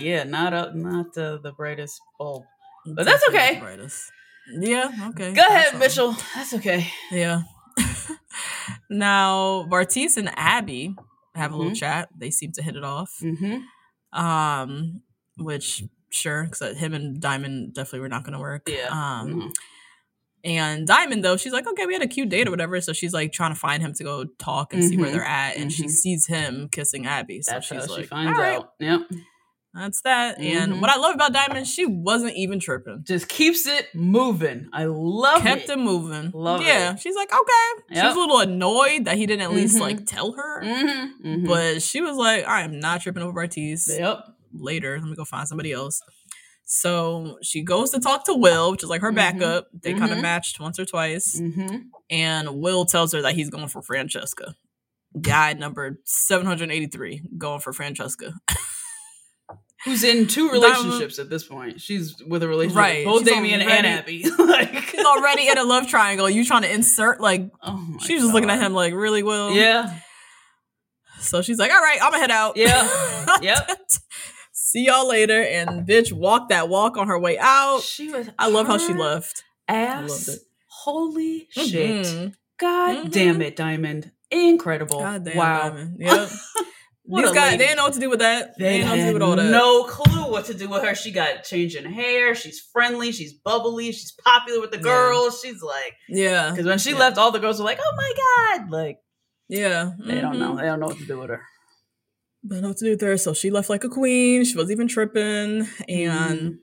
the brightest bulb. But that's okay. Yeah, okay. Go ahead, Mitchell. That's okay. Yeah. Now, Bartise and Abby have a little chat. They seem to hit it off. Which, sure, because him and Diamond definitely were not going to work. Yeah. And Diamond, though, she's like, okay, we had a cute date or whatever. So she's like trying to find him to go talk and see where they're at. And she sees him kissing Abby. So she's like, she finds out. Yep. That's that. And what I love about Diamond, she wasn't even tripping. Just keeps it moving. I love Kept it moving. Love it. She's like, okay. Yep. She was a little annoyed that he didn't at least like tell her. But she was like, I am not tripping over Bartise. Yep. Later, let me go find somebody else. So she goes to talk to Will, which is like her backup. They kind of matched once or twice. And Will tells her that he's going for Francesca. Guy number 783 going for Francesca. Who's in two relationships at this point. She's with a relationship with both Damien and Abby. She's already in a love triangle. You trying to insert like she's just looking at him like, really, Will? Yeah. So she's like, all right, I'm gonna head out. Yeah. Yep. See y'all later. And bitch walked that walk on her way out. I love how she left. I loved it. Holy shit. God damn it, Diamond. Incredible. God damn, wow. Diamond. Yep. These guys, they didn't know what to do with that. They didn't know what to do with all that. No clue what to do with her. She got changing hair. She's friendly. She's bubbly. She's popular with the girls. She's like, because when she left, all the girls were like, oh my God. Like, they don't know. They don't know what to do with her. They don't know what to do with her. So she left like a queen. She wasn't even tripping. And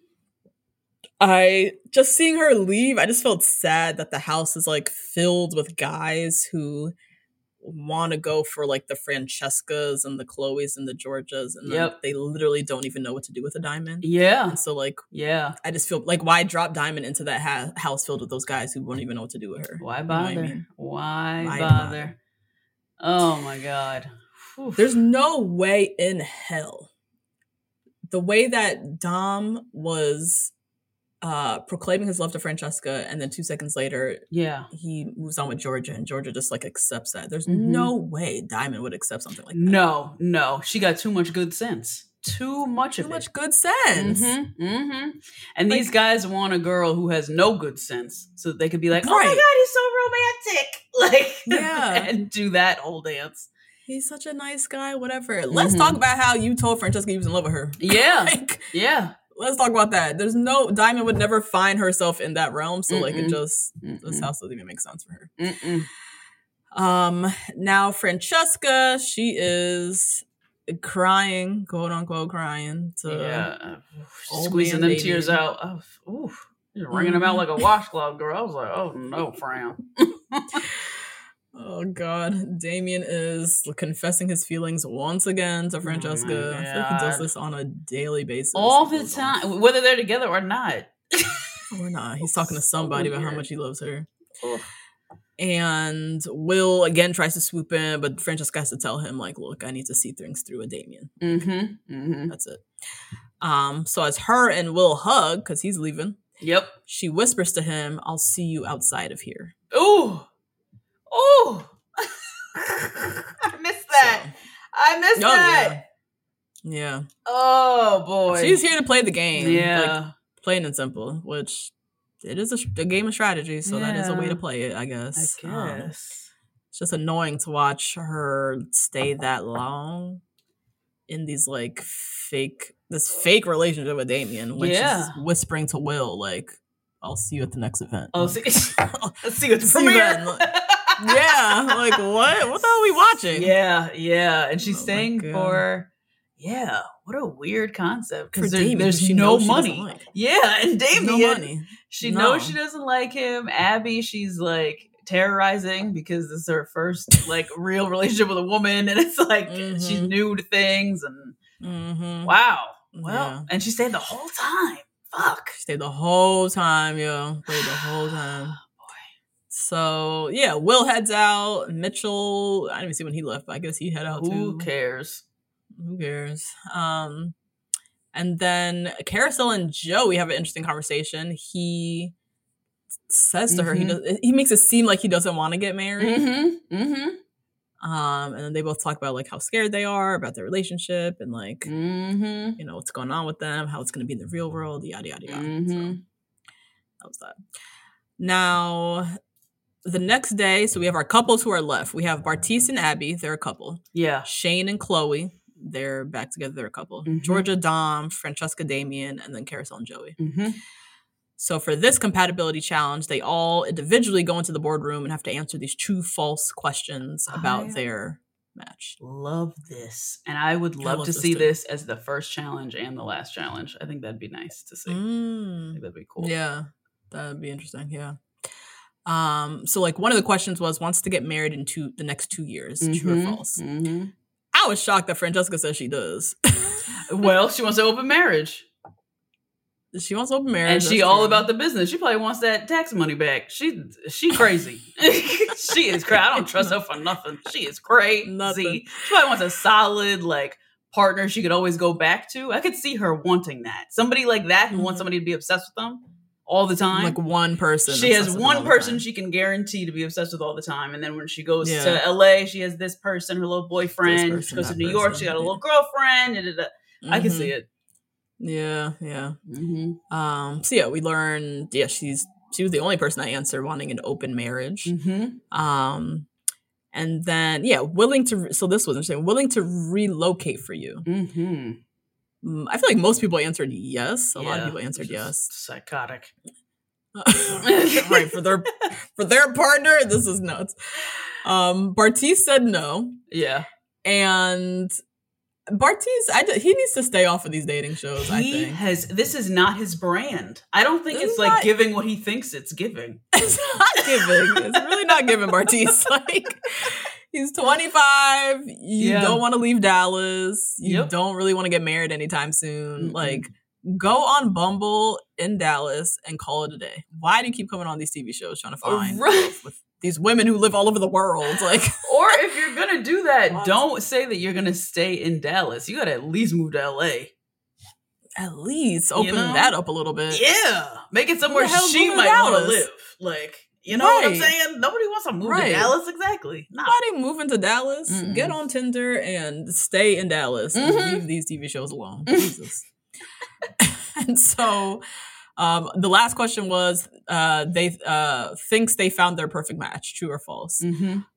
I just seeing her leave, I just felt sad that the house is like filled with guys who want to go for like the Francescas and the Chloes and the Georgias, and they literally don't even know what to do with a Diamond. And so like I just feel like, why drop Diamond into that house filled with those guys who won't even know what to do with her? Why bother? You know what I mean? Why bother? Oh my God. There's no way in hell the way that Dom was proclaiming his love to Francesca, and then 2 seconds later, he moves on with Georgia, and Georgia just like accepts that. There's no way Diamond would accept something like that. No, she got too much good sense. too much good sense. And these guys want a girl who has no good sense, so they could be like, "Oh my God, he's so romantic!" And do that whole dance. He's such a nice guy. Whatever. Let's talk about how you told Francesca you was in love with her. Yeah, Let's talk about that. Diamond would never find herself in that realm, so this house doesn't even make sense for her. Now Francesca, she is crying, quote unquote crying, to squeezing them tears out. You're wringing them out like a washcloth, girl. I was like, oh no, Fran. Oh God, Damien is confessing his feelings once again to Francesca. I feel like he does this on a daily basis, all the time, whether they're together or not. He's talking to somebody about how much he loves her. And Will again tries to swoop in, but Francesca has to tell him, like, look, I need to see things through with Damien. That's it. So as her and Will hug, because he's leaving, she whispers to him, I'll see you outside of here. Ooh. I missed that. Yeah. Oh boy. She's here to play the game. Yeah. Plain and simple, which it is a game of strategy, so that is a way to play it, I guess. It's just annoying to watch her stay that long in these fake relationship with Damien when she's whispering to Will, like, I'll see you at the next event. I'll see you at the premiere. Yeah, like what? What the hell are we watching? Yeah. And she's staying for what a weird concept, because there's no money. And Damien, no money. She knows she doesn't like him. Abby, she's like terrorizing because this is her first real relationship with a woman, and it's like she's new to things, and wow. Well, and she stayed the whole time. Fuck. She stayed the whole time, yo. Stayed the whole time. So, Will heads out. Mitchell, I didn't even see when he left, but I guess he head out too. Who cares? And then Carousel and Joey have an interesting conversation. He says to her, he makes it seem like he doesn't want to get married. And then they both talk about how scared they are about their relationship and what's going on with them, how it's going to be in the real world, yada yada yada. So that was that. Now, the next day, so we have our couples who are left. We have Bartise and Abby, they're a couple. Yeah. Shane and Chloe, they're back together, they're a couple. Georgia, Dom, Francesca, Damien, and then Carousel and Joey. So for this compatibility challenge, they all individually go into the boardroom and have to answer these true-false questions about their match. Love this. And I would love to see this as the first challenge and the last challenge. I think that'd be nice to see. I think that'd be cool. Yeah, that'd be interesting, yeah. So one of the questions wants to get married in the next 2 years. True or false? I was shocked that Francesca says she does. Well, she wants to open marriage. She wants open marriage. And she all about the business. She probably wants that tax money back. She crazy. She is crazy. I don't trust her for nothing. She is crazy. She probably wants a solid partner she could always go back to. I could see her wanting that. Somebody like that who wants somebody to be obsessed with them all the time. One person. She has one person she can guarantee to be obsessed with all the time. And then when she goes to LA, she has this person, her little boyfriend. She goes to New York, she got a little girlfriend. I can see it. Yeah. So we learned, she was the only person that answered wanting an open marriage. And then, willing to relocate for you. I feel like most people answered yes. A lot of people answered yes. Psychotic. Right, for their partner, this is nuts. Bartise said no. Yeah. And Bartise, he needs to stay off of these dating shows, I think. This is not his brand. I don't think it's giving what he thinks it's giving. It's not giving. It's really not giving, Bartise. He's 25. You don't want to leave Dallas. You don't really want to get married anytime soon. Go on Bumble in Dallas and call it a day. Why do you keep coming on these TV shows trying to find with these women who live all over the world? Or if you're going to do that, don't say that you're going to stay in Dallas. You got to at least move to LA. At least open that up a little bit. Yeah. Make it somewhere she might want to live. You know what I'm saying? Nobody wants to move to Dallas. Exactly. Nobody moving to Dallas. Get on Tinder and stay in Dallas and leave these TV shows alone. Jesus. And so the last question was they thinks they found their perfect match, true or false. And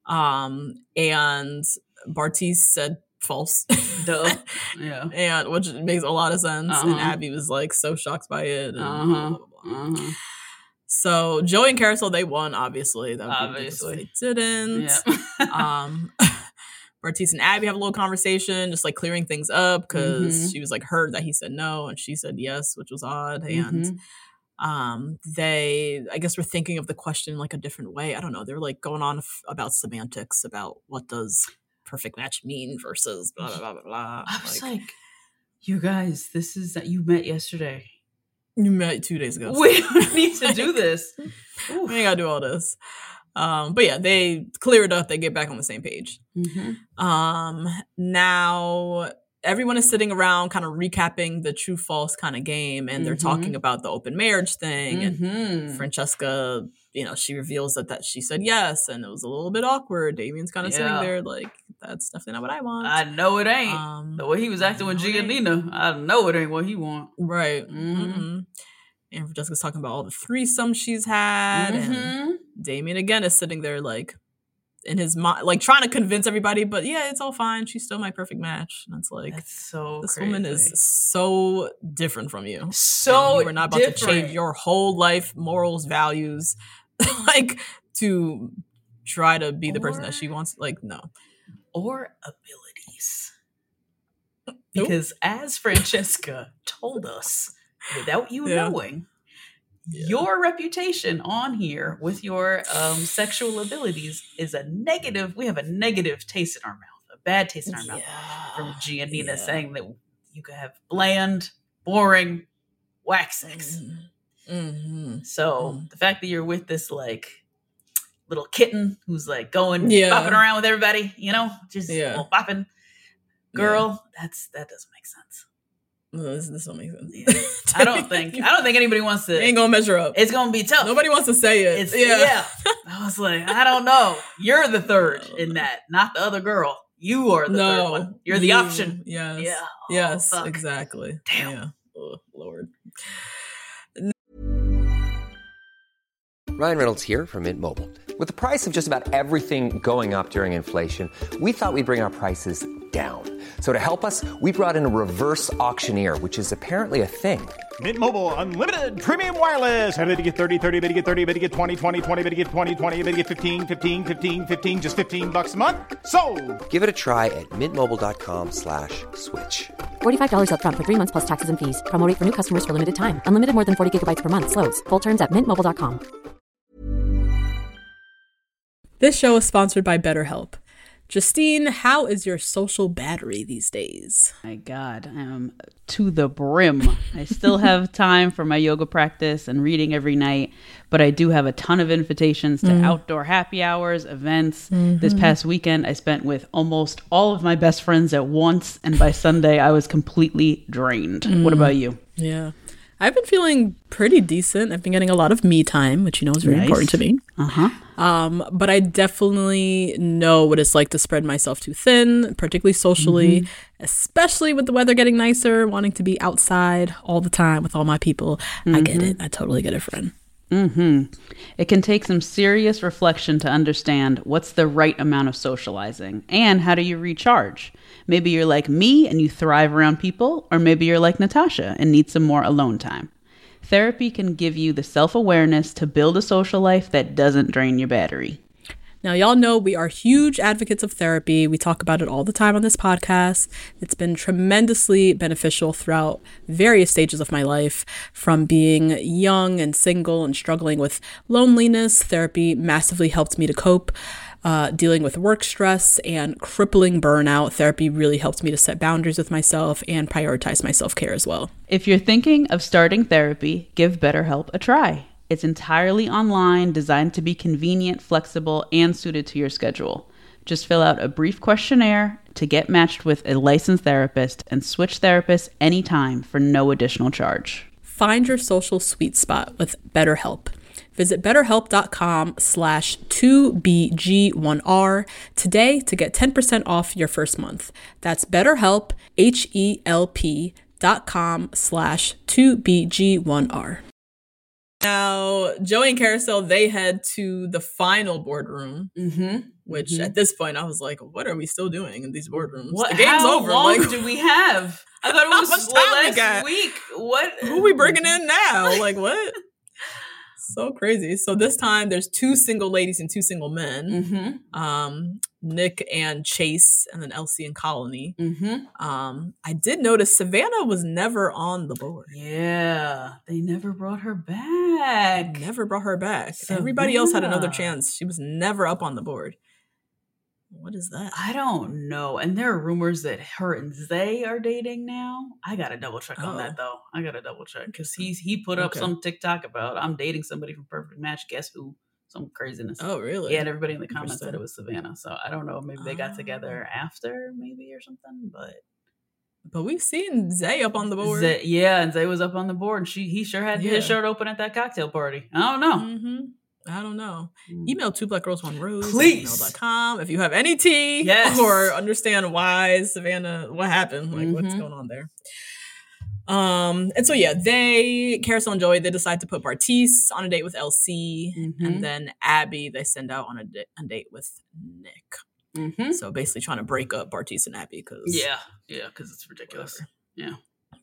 Bartise said false. Duh. Yeah. And which makes a lot of sense. And Abby was like so shocked by it. And blah, blah, blah. So Joey and Carousel, they won, obviously. They didn't. Yeah. Bartise and Abby have a little conversation, just like clearing things up because she was like hurt that he said no and she said yes, which was odd. And they, I guess, were thinking of the question like a different way. I don't know. They're like going on about semantics about what does perfect match mean versus blah, blah, blah, blah, blah. I was like, you guys, this is that you met yesterday. You met 2 days ago. We don't need to do this. We ain't gotta do all this. But yeah, they clear it up. They get back on the same page. Now everyone is sitting around kind of recapping the true false kind of game. And they're talking about the open marriage thing. And Francesca, you know, she reveals that she said yes. And it was a little bit awkward. Damien's kind of sitting there like, that's definitely not what I want. I know it ain't. The way he was acting with Giannina, I know it ain't what he want. Right. And Francesca's talking about all the threesomes she's had. And Damien, again, is sitting there like in his mind, like trying to convince everybody, but yeah, it's all fine. She's still my perfect match. And it's like, that's so this crazy. Woman is so different from you. So you are not about to change your whole life, morals, values, like to try to be the person that she wants. Like, no. Or abilities. Because as Francesca told us, without you knowing, your reputation on here with your sexual abilities is a negative. We have a negative taste in our mouth, a bad taste in our mouth from Giannina saying that you could have bland, boring, whack sex. So the fact that you're with this like little kitten who's like going bopping around with everybody, you know, just little bopping girl, that doesn't make sense. No, this don't make sense. I don't think anybody wants to. Ain't gonna measure up. It's gonna be tough. Nobody wants to say it. I was like, I don't know. You're the third in that, not the other girl. You are the third one. You're the option. Yes. Yeah. Yes. Exactly. Damn. Yeah. Oh, Lord. Ryan Reynolds here from Mint Mobile. With the price of just about everything going up during inflation, we thought we'd bring our prices down. So to help us, we brought in a reverse auctioneer, which is apparently a thing. Mint Mobile Unlimited Premium Wireless. How to get 30, 30, bit to get 30, bit to get 20, 20, 20, bit to get 20, 20, bit to get 15, 15, 15, 15, just $15 a month? Sold! Give it a try at mintmobile.com/switch. $45 up front for 3 months plus taxes and fees. Promo rate for new customers for limited time. Unlimited more than 40 gigabytes per month. Slows full terms at mintmobile.com. This show is sponsored by BetterHelp. Justine, how is your social battery these days? My God, I am to the brim. I still have time for my yoga practice and reading every night, but I do have a ton of invitations to outdoor happy hours, events. This past weekend, I spent with almost all of my best friends at once, and by Sunday, I was completely drained. What about you? Yeah. I've been feeling pretty decent. I've been getting a lot of me time, which you know is very important to me. But I definitely know what it's like to spread myself too thin, particularly socially, especially with the weather getting nicer, wanting to be outside all the time with all my people. I get it. I totally get it, friend. It can take some serious reflection to understand what's the right amount of socializing and how do you recharge. Maybe you're like me and you thrive around people, or maybe you're like Natasha and need some more alone time. Therapy can give you the self-awareness to build a social life that doesn't drain your battery. Now, y'all know we are huge advocates of therapy. We talk about it all the time on this podcast. It's been tremendously beneficial throughout various stages of my life. From being young and single and struggling with loneliness, therapy massively helped me to cope. Dealing with work stress and crippling burnout, therapy really helped me to set boundaries with myself and prioritize my self-care as well. If you're thinking of starting therapy, give BetterHelp a try. It's entirely online, designed to be convenient, flexible, and suited to your schedule. Just fill out a brief questionnaire to get matched with a licensed therapist and switch therapists anytime for no additional charge. Find your social sweet spot with BetterHelp. Visit betterhelp.com/2BG1R today to get 10% off your first month. That's BetterHelp, HELP.com/2BG1R. Now, Joey and Carousel, they head to the final boardroom, which at this point I was like, what are we still doing in these boardrooms? What? The game's How over. long like, do we have? I thought it was last week. What? Who are we bringing in now? Like, what? So crazy. So this time there's 2 single ladies and 2 single men. Nick and Chase, and then Elsie and Colony. I did notice Savannah was never on the board. Yeah, they never brought her back. Savannah. Everybody else had another chance. She was never up on the board. What is that? I don't know. And there are rumors that her and Zay are dating now. I gotta double check on that though. I gotta double check because he put up some TikTok about I'm dating somebody from Perfect Match. Guess who? Some craziness. Oh, really? Yeah, and everybody in the comments said it was Savannah. So I don't know. Maybe they got together after, maybe or something. But we've seen Zay up on the board. And Zay was up on the board. And he sure had his shirt open at that cocktail party. I don't know. I don't know. Email 2blackgirls1rose please.com if you have any tea or understand why Savannah, what happened, like what's going on there. And so Carousel and Joey, they decide to put Bartise on a date with LC, and then Abby they send out on a date with Nick. So basically trying to break up Bartise and Abby because because it's ridiculous. Whatever.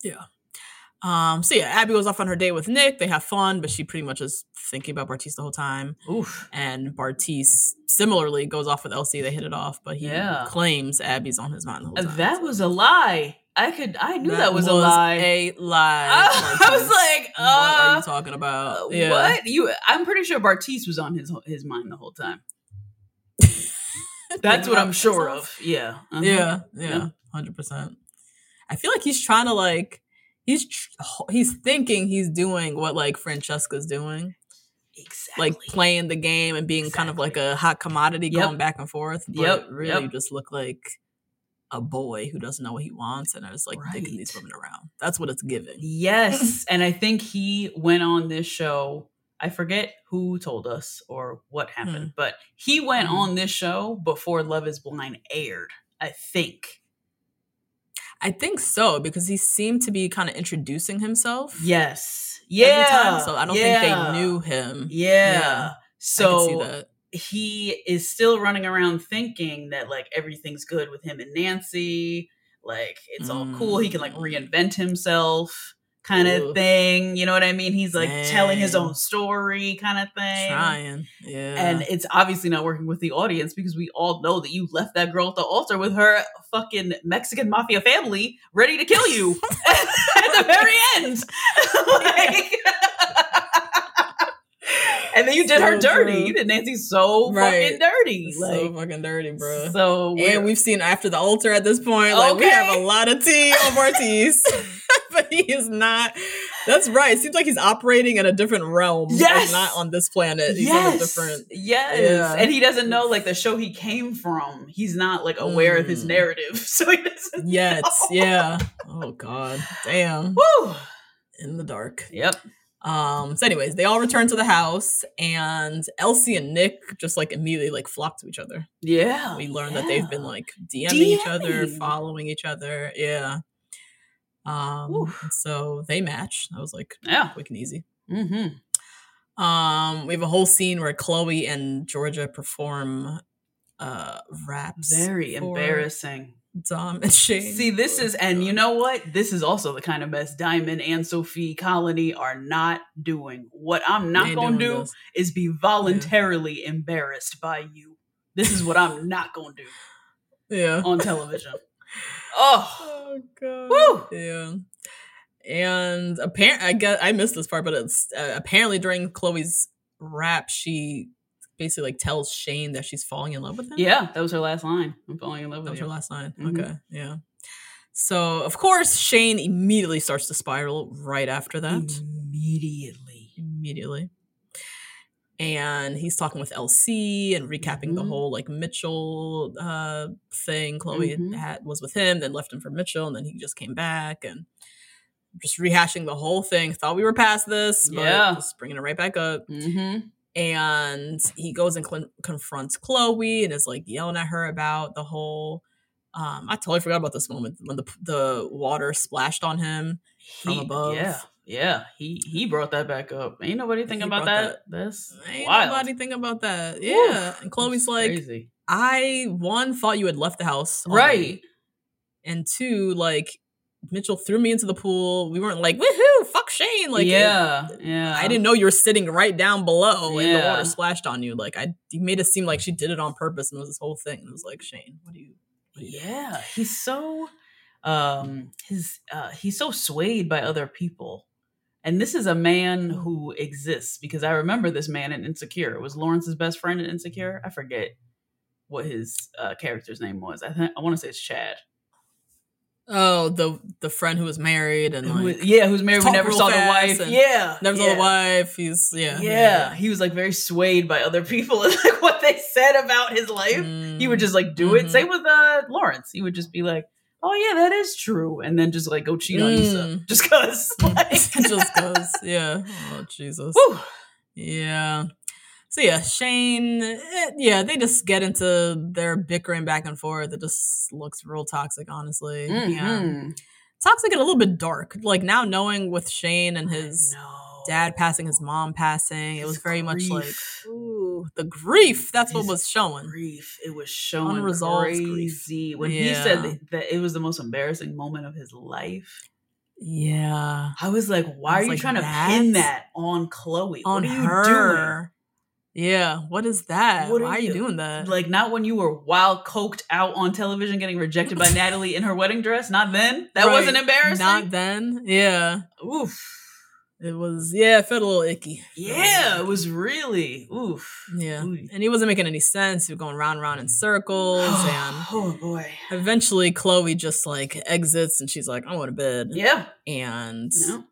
Abby goes off on her date with Nick. They have fun, but she pretty much is thinking about Bartise the whole time. Oof. And Bartise similarly goes off with LC. They hit it off, but he claims Abby's on his mind the whole time. That was a lie. I knew that was a lie. A lie. I was like, what are you talking about? What? I'm pretty sure Bartise was on his mind the whole time. That's what I'm sure of. Yeah. 100%. I feel like he's trying to he's thinking he's doing what like Francesca's doing. Exactly. Like playing the game and being kind of like a hot commodity going back and forth. But really just look like a boy who doesn't know what he wants and is like dicking these women around. That's what it's giving. Yes. And I think he went on this show. I forget who told us or what happened, but he went on this show before Love is Blind aired, I think. I think so, because he seemed to be kind of introducing himself. Yes. Every time, so I don't think they knew him. Yeah. So I can see that. He is still running around thinking that like everything's good with him and Nancy. Like it's all cool. He can like reinvent himself kind of thing. You know what I mean? He's like telling his own story kind of thing. Trying. Yeah. And it's obviously not working with the audience because we all know that you left that girl at the altar with her fucking Mexican mafia family ready to kill you at the very end. And then you did her dirty. True. You did Nancy so fucking dirty. So fucking dirty, bro. So and we've seen after the altar at this point. Like we have a lot of tea on Bartise. But he is not. That's right. It seems like he's operating in a different realm. Yes. He's not on this planet. He's on a different. Yes. Yeah. And he doesn't know like the show he came from. He's not like aware of his narrative. So he doesn't know. Yeah. Oh God. Damn. Woo. In the dark. Yep. So anyways, they all return to the house and Elsie and Nick just like immediately like flock to each other. Yeah. We learn that they've been like DMing each other, following each other. Yeah. So they match. I was like, quick and easy. We have a whole scene where Chloe and Georgia perform raps. Very embarrassing. Dom and Shane. See, this is, and you know what? This is also the kind of mess Diamond and Sophie Colony are not doing. What I'm not going to do is be voluntarily embarrassed by you. This is what I'm not going to do. On television. Oh God. Woo. Yeah. And apparently, I missed this part, but it's apparently during Chloe's rap, she basically like tells Shane that she's falling in love with him. Yeah, that was her last line. I'm falling in love with you. That was her last line. Okay, yeah. So of course Shane immediately starts to spiral right after that. Immediately. And he's talking with LC and recapping the whole like Mitchell thing. Chloe was with him, then left him for Mitchell, and then he just came back and just rehashing the whole thing. Thought we were past this, but just bringing it right back up. And he goes and confronts Chloe and is like yelling at her about the whole. I totally forgot about this moment when the water splashed on him from above. Yeah, he brought that back up. Ain't nobody thinking about that. That's ain't wild. Nobody think about that. Yeah, and Chloe's like, crazy. I thought you had left the house already. Right, and 2, like, Mitchell threw me into the pool. We weren't like, woohoo, fuck Shane. Like, yeah. I didn't know you were sitting right down below and the water splashed on you. Like, he made it seem like she did it on purpose, and it was this whole thing. It was like, Shane, what do you? Yeah, he's so he's so swayed by other people. And this is a man who exists because I remember this man in Insecure. It was Lawrence's best friend in Insecure. I forget what his character's name was. I want to say it's Chad. Oh, the friend who was married and like who's married. We never saw the wife. Never saw the wife. He's He was like very swayed by other people and like what they said about his life. He would just like do it. Same with Lawrence. He would just be like, "Oh yeah, that is true," and then just like go cheat on Issa just cause. Like. Just cause. Yeah. Oh Jesus. Whew. Yeah. So yeah, Shane, they just get into their bickering back and forth. It just looks real toxic, honestly. Yeah. Toxic and a little bit dark. Like now knowing with Shane and his dad passing, his mom passing, it was very much like, ooh, the grief. That's what was showing. Grief. It was showing unresolved crazy. Grief. When he said that it was the most embarrassing moment of his life. Yeah. I was like, why are you trying to pin that on Chloe? On what are you her? Doing? Yeah, what is that? Why are you doing that? Like, not when you were wild coked out on television getting rejected by Natalie in her wedding dress? Not then? That wasn't embarrassing? Not then, yeah. Oof. It was, it felt a little icky. Yeah, it was really, oof. Yeah, and he wasn't making any sense. He was going round and round in circles, and oh boy. Eventually, Chloe just, like, exits, and she's like, I'm going to bed. Yeah. And...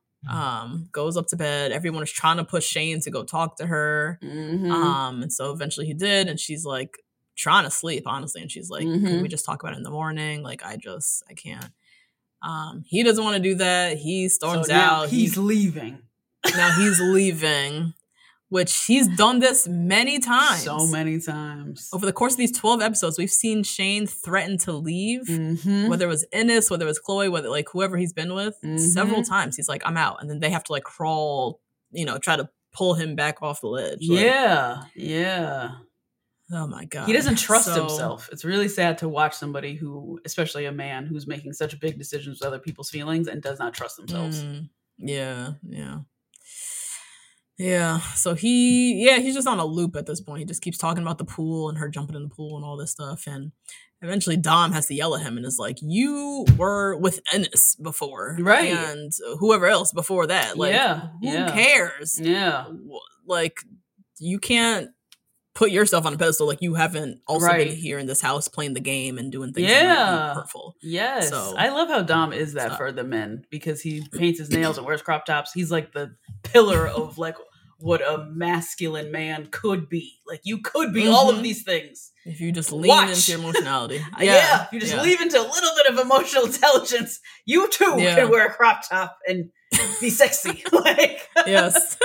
goes up to bed. Everyone is trying to push Shane to go talk to her. And so eventually he did, and she's like trying to sleep, honestly. And she's like, can we just talk about it in the morning? Like, I can't. He doesn't want to do that. He storms out. He's leaving. Now he's leaving, which he's done this many times. So many times. Over the course of these 12 episodes, we've seen Shane threaten to leave, whether it was Ennis, whether it was Chloe, whether like whoever he's been with, several times. He's like, I'm out. And then they have to like crawl, try to pull him back off the ledge. Like, yeah. Oh my God. He doesn't trust himself. It's really sad to watch somebody who, especially a man who's making such big decisions with other people's feelings and does not trust themselves. Yeah, so he's just on a loop at this point. He just keeps talking about the pool and her jumping in the pool and all this stuff. And eventually Dom has to yell at him and is like, you were with Ennis before. Right. And whoever else before that. Like, who cares? Yeah. Like, you can't put yourself on a pedestal. Like, you haven't also been here in this house playing the game and doing things that might be hurtful. Yes. So, I love how Dom is that for the men because he paints his nails and wears crop tops. He's like the pillar of like what a masculine man could be. Like, you could be all of these things. If you just lean into your emotionality. If you just lean into a little bit of emotional intelligence, you too can wear a crop top and be sexy. Like, yes.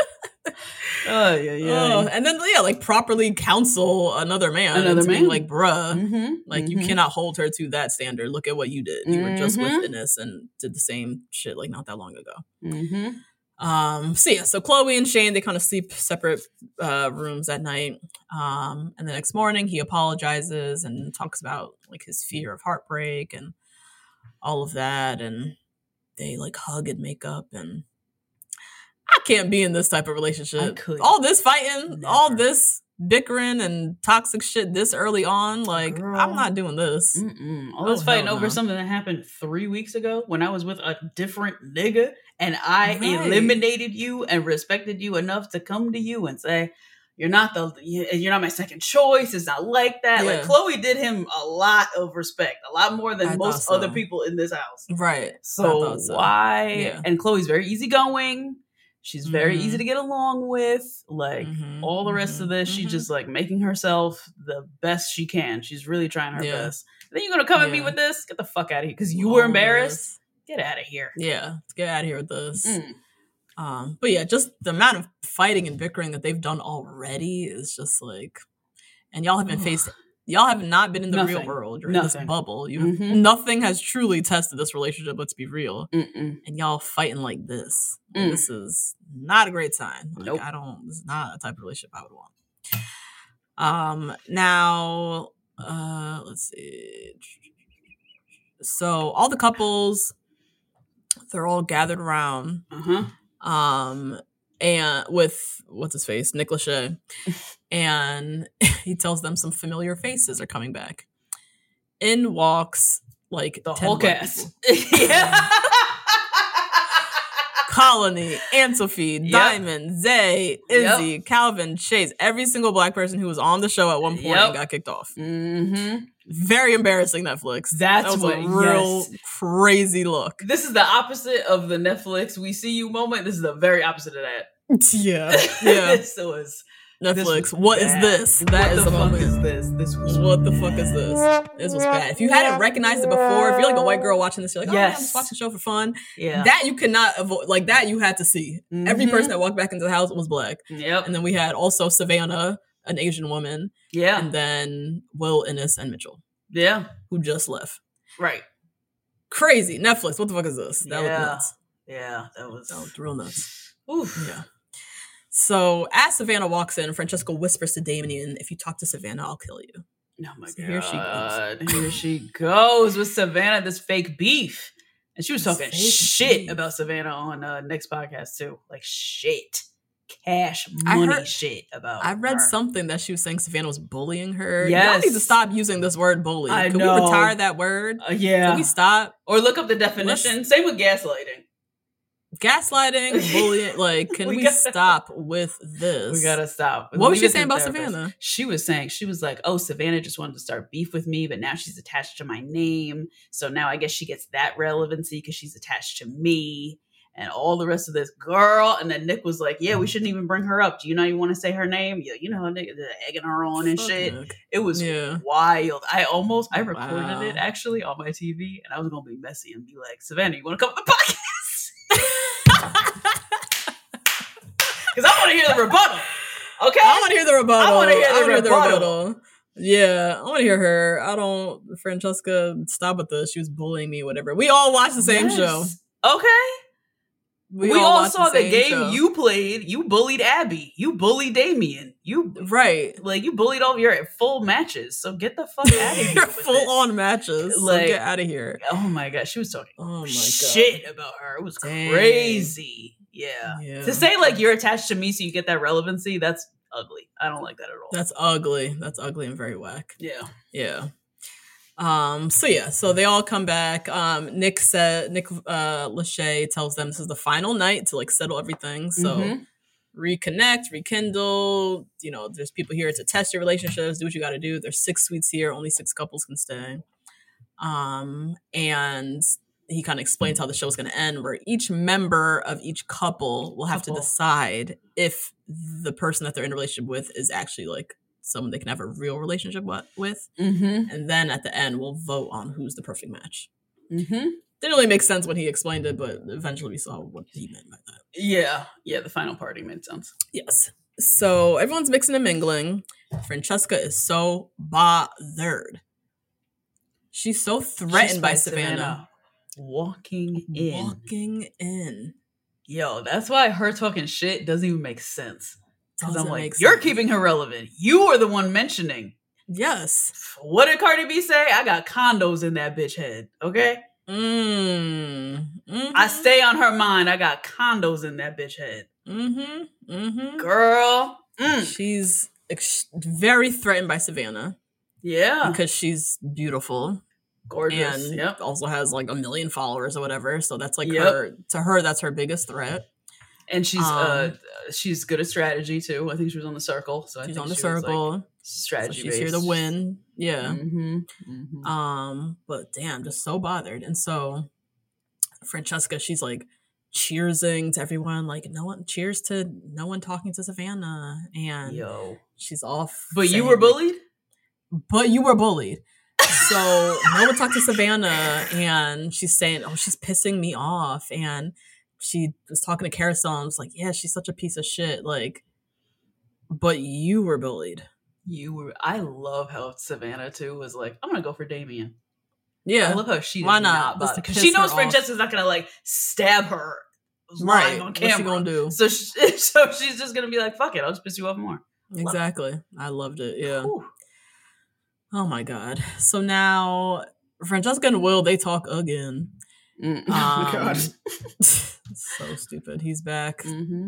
And then like properly counsel another man. Like, bruh, like you cannot hold her to that standard. Look at what you did. You were just with Ennis and did the same shit like not that long ago. So Chloe and Shane, they kind of sleep separate rooms at night. And the next morning he apologizes and talks about like his fear of heartbreak and all of that, and they like hug and make up. And I can't be in this type of relationship. All this fighting, all this bickering and toxic shit this early on. Like, girl, I'm not doing this. All this fighting over something that happened 3 weeks ago when I was with a different nigga and I eliminated you and respected you enough to come to you and say, you're not my second choice. It's not like that. Like, Chloe did him a lot of respect, a lot more than most other people in this house. Right. So why? Yeah. And Chloe's very easygoing. She's very easy to get along with. Like, all the rest of this, she's just like making herself the best she can. She's really trying her best. Then you're going to come at me with this? Get the fuck out of here. Because you were embarrassed. Get out of here. Yeah, get out of here with this. But yeah, just the amount of fighting and bickering that they've done already is just like, and y'all have not been in the real world or in this bubble. Nothing has truly tested this relationship, let's be real. And y'all fighting like this. Like, this is not a great sign. Like, nope. This is not a type of relationship I would want. Now, let's see. So all the couples, they're all gathered around. And with what's his face, Nick Lachey, and he tells them some familiar faces are coming back. In walks like the whole cast. Colony, Anne-Sophie, Diamond, Zay, Izzy, Calvin, Chase, every single black person who was on the show at one point and got kicked off. Very embarrassing, Netflix. That was a real crazy look. This is the opposite of the Netflix "we see you" moment. This is the very opposite of that. Yeah. This was Netflix. What is this? That is the moment. What the fuck is this? This was bad. If you hadn't recognized it before, if you're like a white girl watching this, you're like, I'm just watching the show for fun. Yeah. That you cannot avoid. Like that you had to see. Every person that walked back into the house was black. Yep. And then we had also Savannah, an Asian woman. Yeah. And then Will, Ennis, and Mitchell. Yeah. Who just left. Right. Crazy. Netflix. What the fuck is this? That was nuts. Yeah. That was real nuts. Oof. Yeah. So as Savannah walks in, Francesca whispers to Damien, if you talk to Savannah, I'll kill you. Oh my God. Here she goes with Savannah, this fake beef. And she was talking shit about Savannah on Nick's podcast too. Like shit. Cash money shit about I read something that she was saying Savannah was bullying her. Yes. Y'all need to stop using this word bully. Can we retire that word? Can we stop? Or look up the definition. Same with gaslighting. Gaslighting, bullying, like, can we stop with this? We gotta stop. What was she saying about Savannah? She was like, oh, Savannah just wanted to start beef with me, but now she's attached to my name. So now I guess she gets that relevancy because she's attached to me and all the rest of this girl. And then Nick was like, yeah, we shouldn't even bring her up. Do you know you want to say her name? Yeah, you know, Nick egging her on and shit. Nick. It was wild. I recorded it actually on my TV and I was going to be messy and be like, Savannah, you want to come on the podcast? Because I want to hear the rebuttal. Okay? I want to hear the rebuttal. Yeah, I want to hear her. Francesca, stop with this. She was bullying me, whatever. We all watched the same show. Okay. We all saw the game show. You played. You bullied Abby. You bullied Damien. You bullied all your full matches. So get the fuck out of here. Your full on matches. Like, so get out of here. Oh my God, she was talking shit about her. It was crazy. Yeah. To say like you're attached to me so you get that relevancy, that's ugly. I don't like that at all. That's ugly. That's ugly and very whack. Yeah. So they all come back. Nick Lachey tells them this is the final night to like settle everything. So reconnect, rekindle. You know, there's people here to test your relationships. Do what you got to do. There's 6 suites here. Only 6 couples can stay. And he kind of explains how the show's going to end, where each member of each couple will have to decide if the person that they're in a relationship with is actually like someone they can have a real relationship with. And then at the end, we'll vote on who's the perfect match. Didn't really make sense when he explained it, but eventually we saw what he meant by that. Yeah, the final party made sense. Yes. So everyone's mixing and mingling. Francesca is so bothered. She's so threatened by Savannah. Walking in. Yo, that's why her talking shit doesn't even make sense. Because I'm like, you're keeping her relevant. You are the one mentioning. Yes. What did Cardi B say? I got condos in that bitch head. Okay? I stay on her mind. I got condos in that bitch head. Girl. She's very threatened by Savannah. Yeah. Because she's beautiful. Gorgeous. And also has like 1 million followers or whatever. So that's like her, that's her biggest threat. And she's good at strategy too. I think she was on The Circle. So she's on The Circle. Like, strategy. So she's here to win. Yeah. But damn, just so bothered. And so Francesca, she's like cheersing to everyone, like cheers to no one talking to Savannah. And she's off. But you were bullied? But you were bullied. So Nova talked to Savannah, and she's saying, "Oh, she's pissing me off," and she was talking to Carousel and was like, "Yeah, she's such a piece of shit." Like, but you were bullied. I love how Savannah too was like, "I'm gonna go for Damien." Yeah, I love how she does not bother, because she knows Francesca's not gonna like stab her live on camera. What's she gonna do? So she's just gonna be like, "Fuck it, I'll just piss you off more." Exactly. I loved it. Yeah. Whew. Oh my God. So now Francesca and Will, they talk again. Oh my God. So stupid. He's back.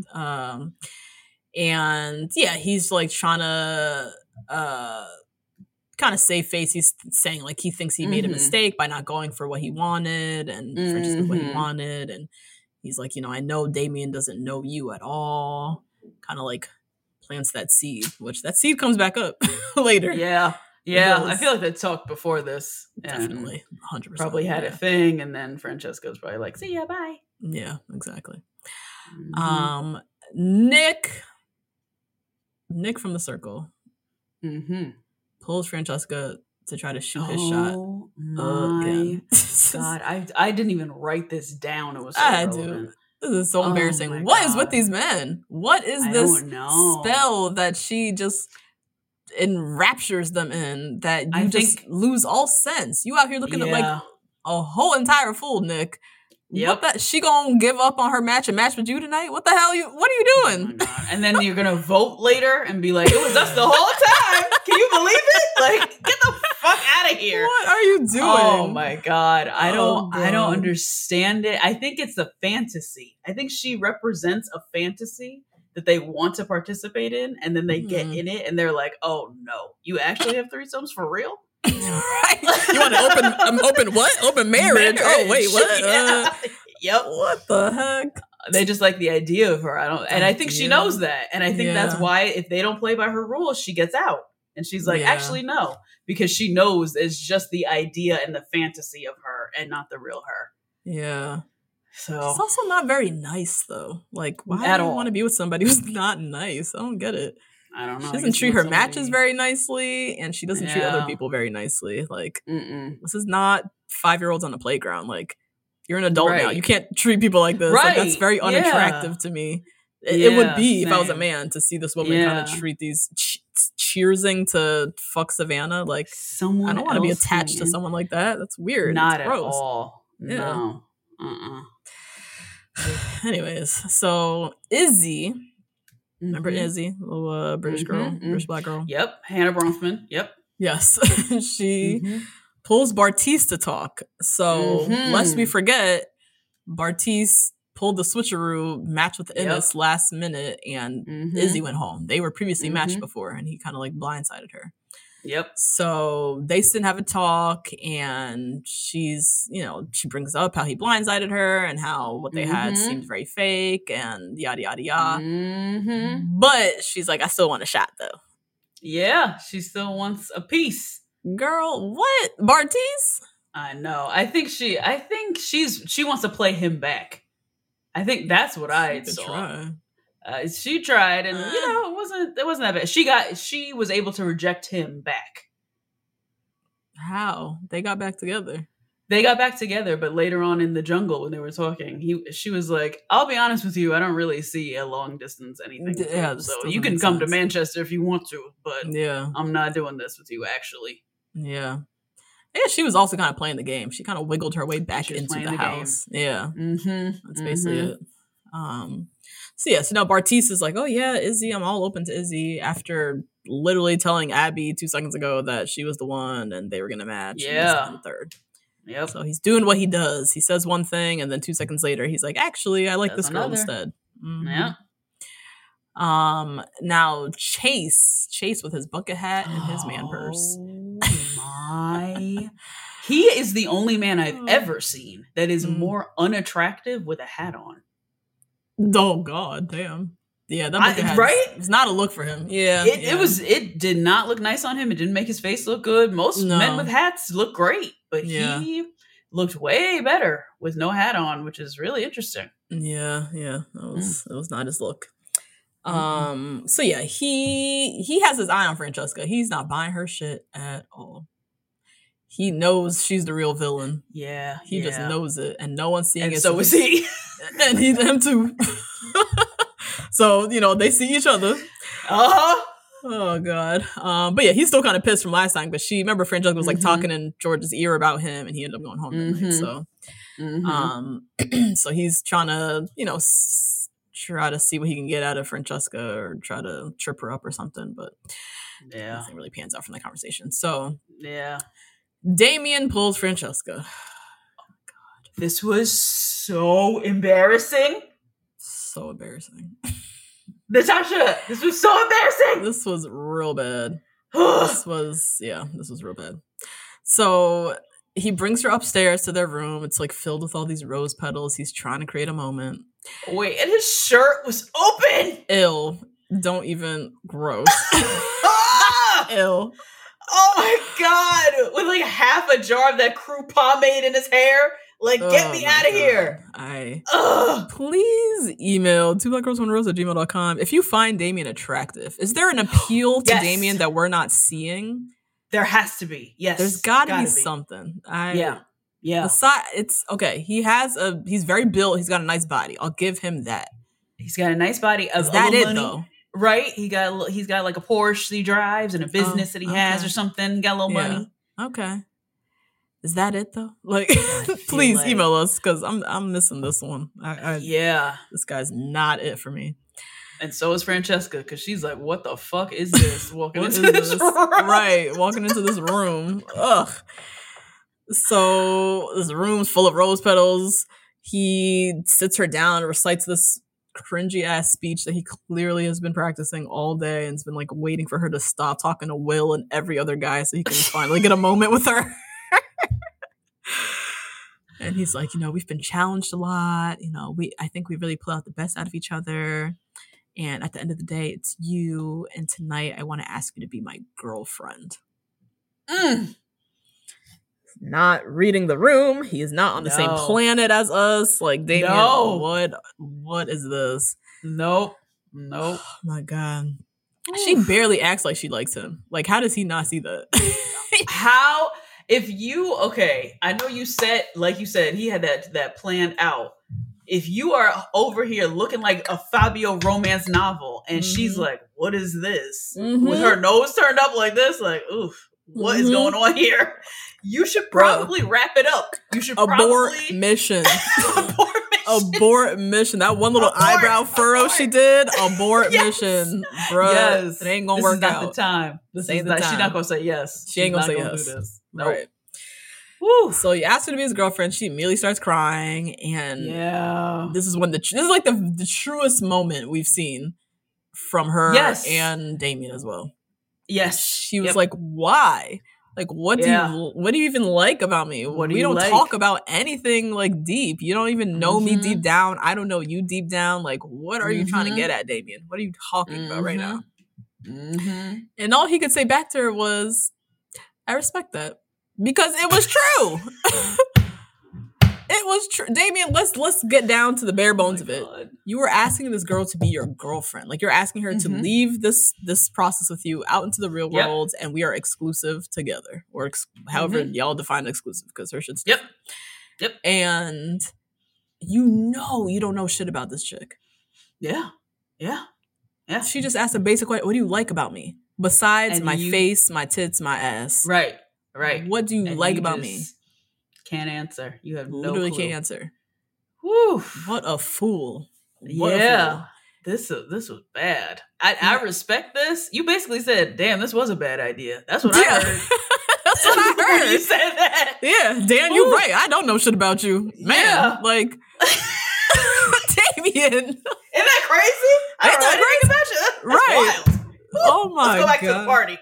And yeah, he's like trying to kind of save face. He's saying like he thinks he made a mistake by not going for what he wanted, and Francesca what he wanted. And he's like, I know Damien doesn't know you at all. Kind of like plants that seed, which that seed comes back up later. Yeah. I feel like they talked before this. Definitely. 100%. Probably had a thing, and then Francesca's probably like, "See ya, bye." Yeah, exactly. Nick from the circle pulls Francesca to try to shoot his shot. Oh my God. I didn't even write this down. It was so irrelevant. This is so embarrassing. What is with these men? What is this spell that she just enraptures them in, that you just lose all sense? You out here looking at like a whole entire fool, Nick. Yep. She gonna give up on her match and match with you tonight? What the hell? What are you doing? Oh, and then you're gonna vote later and be like, "It was us the whole time." Can you believe it? Like, get the fuck out of here. What are you doing? Oh my God. I don't understand it. I think it's a fantasy. I think she represents a fantasy that they want to participate in, and then they get in it and they're like, "Oh no, you actually have threesomes for real?" Right. You want to open what? Open marriage? Oh wait, what? Yep. What the heck? They just like the idea of her. I think she knows that, and I think that's why if they don't play by her rules, she gets out. And she's like, "Actually, no," because she knows it's just the idea and the fantasy of her, and not the real her. Yeah. So it's also not very nice, though. Like, why do you want to be with somebody who's not nice? I don't get it. I don't know. She doesn't treat her matches very nicely, and she doesn't treat other people very nicely. Like, this is not 5-year-olds on the playground. Like, you're an adult now. You can't treat people like this. Like, that's very unattractive to me. It would be if I was a man to see this woman kind of treat these cheersing to fuck Savannah. Like, I don't want to be attached to someone like that. That's weird. Not it's at gross. all. Yeah. No. Anyways, so Izzy. Remember Izzy, little British girl, British black girl? Yep. Hannah Bronfman. Yep. Yes. She pulls Bartise to talk. So, lest we forget, Bartise pulled the switcheroo match with Ennis last minute, and Izzy went home. They were previously matched before, and he kind of like blindsided her. Yep. So they sit and have a talk, and she's, she brings up how he blindsided her and how what they had seemed very fake and yada, yada, yada. But she's like, I still want a shot, though. Yeah, she still wants a piece. Girl, what? Bartise? I know. I think she wants to play him back. I think that's what I saw. Try. She tried, and it wasn't that bad. She was able to reject him back. How? They got back together. They got back together, but later on in the jungle when they were talking, she was like, "I'll be honest with you, I don't really see a long distance anything. So you can come to Manchester if you want to, but I'm not doing this with you, actually." Yeah. Yeah, she was also kind of playing the game. She kind of wiggled her way back into the house. Game. Yeah. That's basically it. So now Bartise is like, "Oh yeah, Izzy, I'm all open to Izzy," after literally telling Abby 2 seconds ago that she was the one and they were gonna match. Yeah. The third. Yep. So he's doing what he does. He says one thing, and then 2 seconds later, he's like, "Actually, I like this girl instead." Yeah. Now Chase with his bucket hat and his man purse. He is the only man I've ever seen that is more unattractive with a hat on. Oh God, damn. Yeah, that bucket hat is not a look for him. Yeah. It did not look nice on him. It didn't make his face look good. Most men with hats look great, but he looked way better with no hat on, which is really interesting. Yeah. It was not his look. So yeah, he has his eye on Francesca. He's not buying her shit at all. he knows she's the real villain. Yeah. He just knows it, and no one's seeing and it. So is he. And him too. So, they see each other. Uh-huh. Oh, God. But yeah, he's still kind of pissed from last time. But remember Francesca was like talking in George's ear about him, and he ended up going home that night. So, so he's trying to, try to see what he can get out of Francesca or try to trip her up or something. But nothing really pans out from that conversation. So, Damien pulls Francesca. Oh, God. This was so embarrassing. So embarrassing. Natasha, this was so embarrassing. This was real bad. This was real bad. So he brings her upstairs to their room. It's like filled with all these rose petals. He's trying to create a moment. Wait, and his shirt was open. Ill. Don't even. Gross. Ill. Oh my God. With like half a jar of that crew pomade in his hair. Like, get me out of here. Please email 2blackgirls1rose@gmail.com if you find Damien attractive. Is there an appeal to Damien that we're not seeing? There has to be. Yes. There's gotta be something. Yeah. It's okay. He's very built. He's got a nice body. I'll give him that. He's got a nice body. Is that it though? Right? He's got like a Porsche that he drives and a business that he has or something. He got a little money. Okay. Is that it though? Like, please email us because I'm missing this one. This guy's not it for me. And so is Francesca because she's like, "What the fuck is this?" Walking into this room. Right, walking into this room. Ugh. So this room's full of rose petals. He sits her down and recites this cringy ass speech that he clearly has been practicing all day and's been like waiting for her to stop talking to Will and every other guy so he can finally get a moment with her. And he's like, we've been challenged a lot. I think we really pull out the best out of each other. And at the end of the day, it's you. And tonight I want to ask you to be my girlfriend. Not reading the room. He is not on the same planet as us. Like, Damien, what is this? Nope. Oh my God. She barely acts like she likes him. Like, how does he not see that? How? I know you said, like you said, he had that planned out. If you are over here looking like a Fabio romance novel and she's like, what is this? With her nose turned up like this, like, oof, what is going on here? You should probably wrap it up. You should abort mission. Abort mission. That one little eyebrow furrow she did. Abort mission, bro. Yes, it ain't gonna work out. This is not the time. This ain't the time. She's not gonna say yes. She ain't gonna say yes. Do this. Nope. Right. Woo. So he asks her to be his girlfriend. She immediately starts crying, and this is when this is like the truest moment we've seen from her and Damien as well. Yes, she was like, "Why? Like, what do you even like about me? We don't talk about anything like deep. You don't even know me deep down. I don't know you deep down. Like, what are you trying to get at, Damien? What are you talking about right now?" And all he could say back to her was, "I respect that." Because it was true. It was true. Damien, let's get down to the bare bones of it. You were asking this girl to be your girlfriend. Like, you're asking her to leave this process with you out into the real world, and we are exclusive together. Or however y'all define exclusive, because her shit's different. Yep. And you don't know shit about this chick. Yeah. She just asked a basic question, what do you like about me? Besides my face, my tits, my ass. Right. What do you like about me? Can't answer. You have literally can't answer. Woo! What a fool! This was bad. I respect this. You basically said, "Damn, this was a bad idea." That's what I heard. That's what I heard. You said that. Yeah, Dan, you're right. I don't know shit about you, man. Like, Damien, isn't that crazy? I don't know anything about you. That's right? Wild. Oh my God! Let's go back to the party.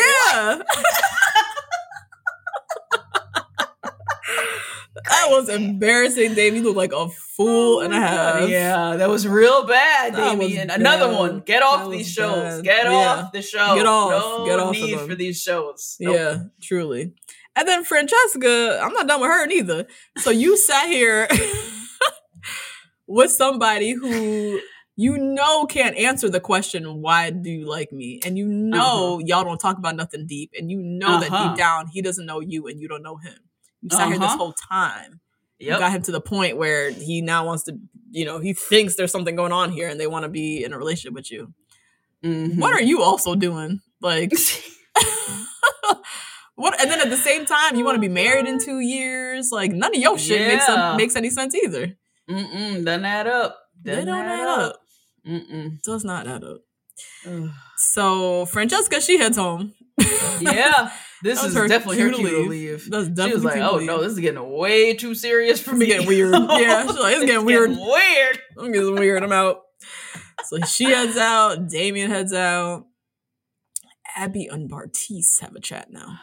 That was embarrassing, Damien. You look like a fool and a half. Yeah, that was real bad, Damien. Another one. Get off these shows. Get off the show. Get off. No need for these shows. Nope. Yeah, truly. And then Francesca, I'm not done with her neither. So you sat here with somebody who you know can't answer the question, why do you like me? And you know y'all don't talk about nothing deep. And you know that deep down, he doesn't know you and you don't know him. You sat here this whole time. You got him to the point where he now wants to, he thinks there's something going on here and they want to be in a relationship with you. What are you also doing? Like, what? And then at the same time, you want to be married in 2 years? Like, none of your shit makes any sense either. Doesn't add up. They don't add up. Does not add up. So Francesca, she heads home. Yeah. This is definitely her cue to leave. That's definitely she was like, oh no, this is getting way too serious for me. It's getting weird. Yeah, she's like, it's getting weird. I'm getting weird. I'm out. So she heads out. Damien heads out. Abby and Bartise have a chat now.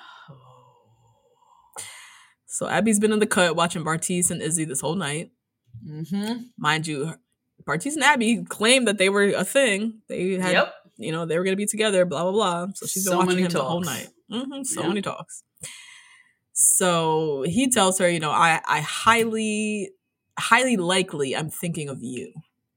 So Abby's been in the cut watching Bartise and Izzy this whole night. Mind you, Bartise and Abby claimed that they were a thing. They had, they were going to be together, blah, blah, blah. So she's been watching him the whole night. So many talks. So he tells her, I highly likely I'm thinking of you.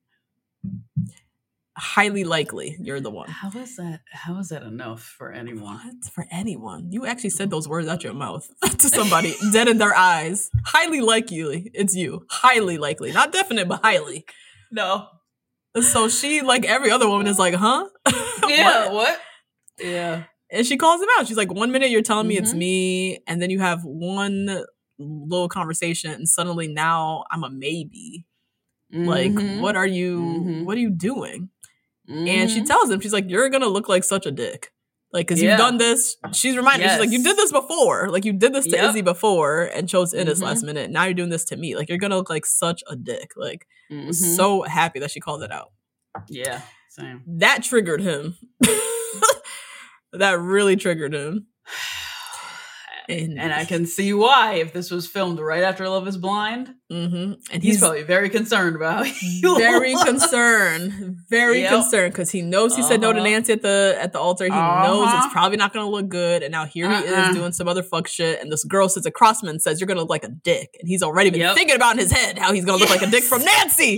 Highly likely you're the one. How is that enough for anyone? What? For anyone? You actually said those words out your mouth to somebody dead in their eyes. Highly likely it's you. Highly likely. Not definite, but highly. No. So she, like every other woman, is like, huh? Yeah, what? Yeah. And she calls him out. She's like, 1 minute you're telling me it's me, and then you have one little conversation, and suddenly now I'm a maybe. Like, what are you doing? And she tells him, she's like, you're gonna look like such a dick. Like, because you've done this. She's reminded, she's like, you did this before. Like, you did this to Izzy before and chose Ennis last minute. Now you're doing this to me. Like, you're gonna look like such a dick. Like, I was so happy that she called it out. Yeah, same. That triggered him. That really triggered him. And I can see why, if this was filmed right after Love is Blind. And he's probably very concerned about you. Very concerned. Very concerned, because he knows he said no to Nancy at the altar. He knows it's probably not going to look good. And now here he is doing some other fuck shit. And this girl sits across him and says, you're going to look like a dick. And he's already been thinking about in his head how he's going to look like a dick from Nancy.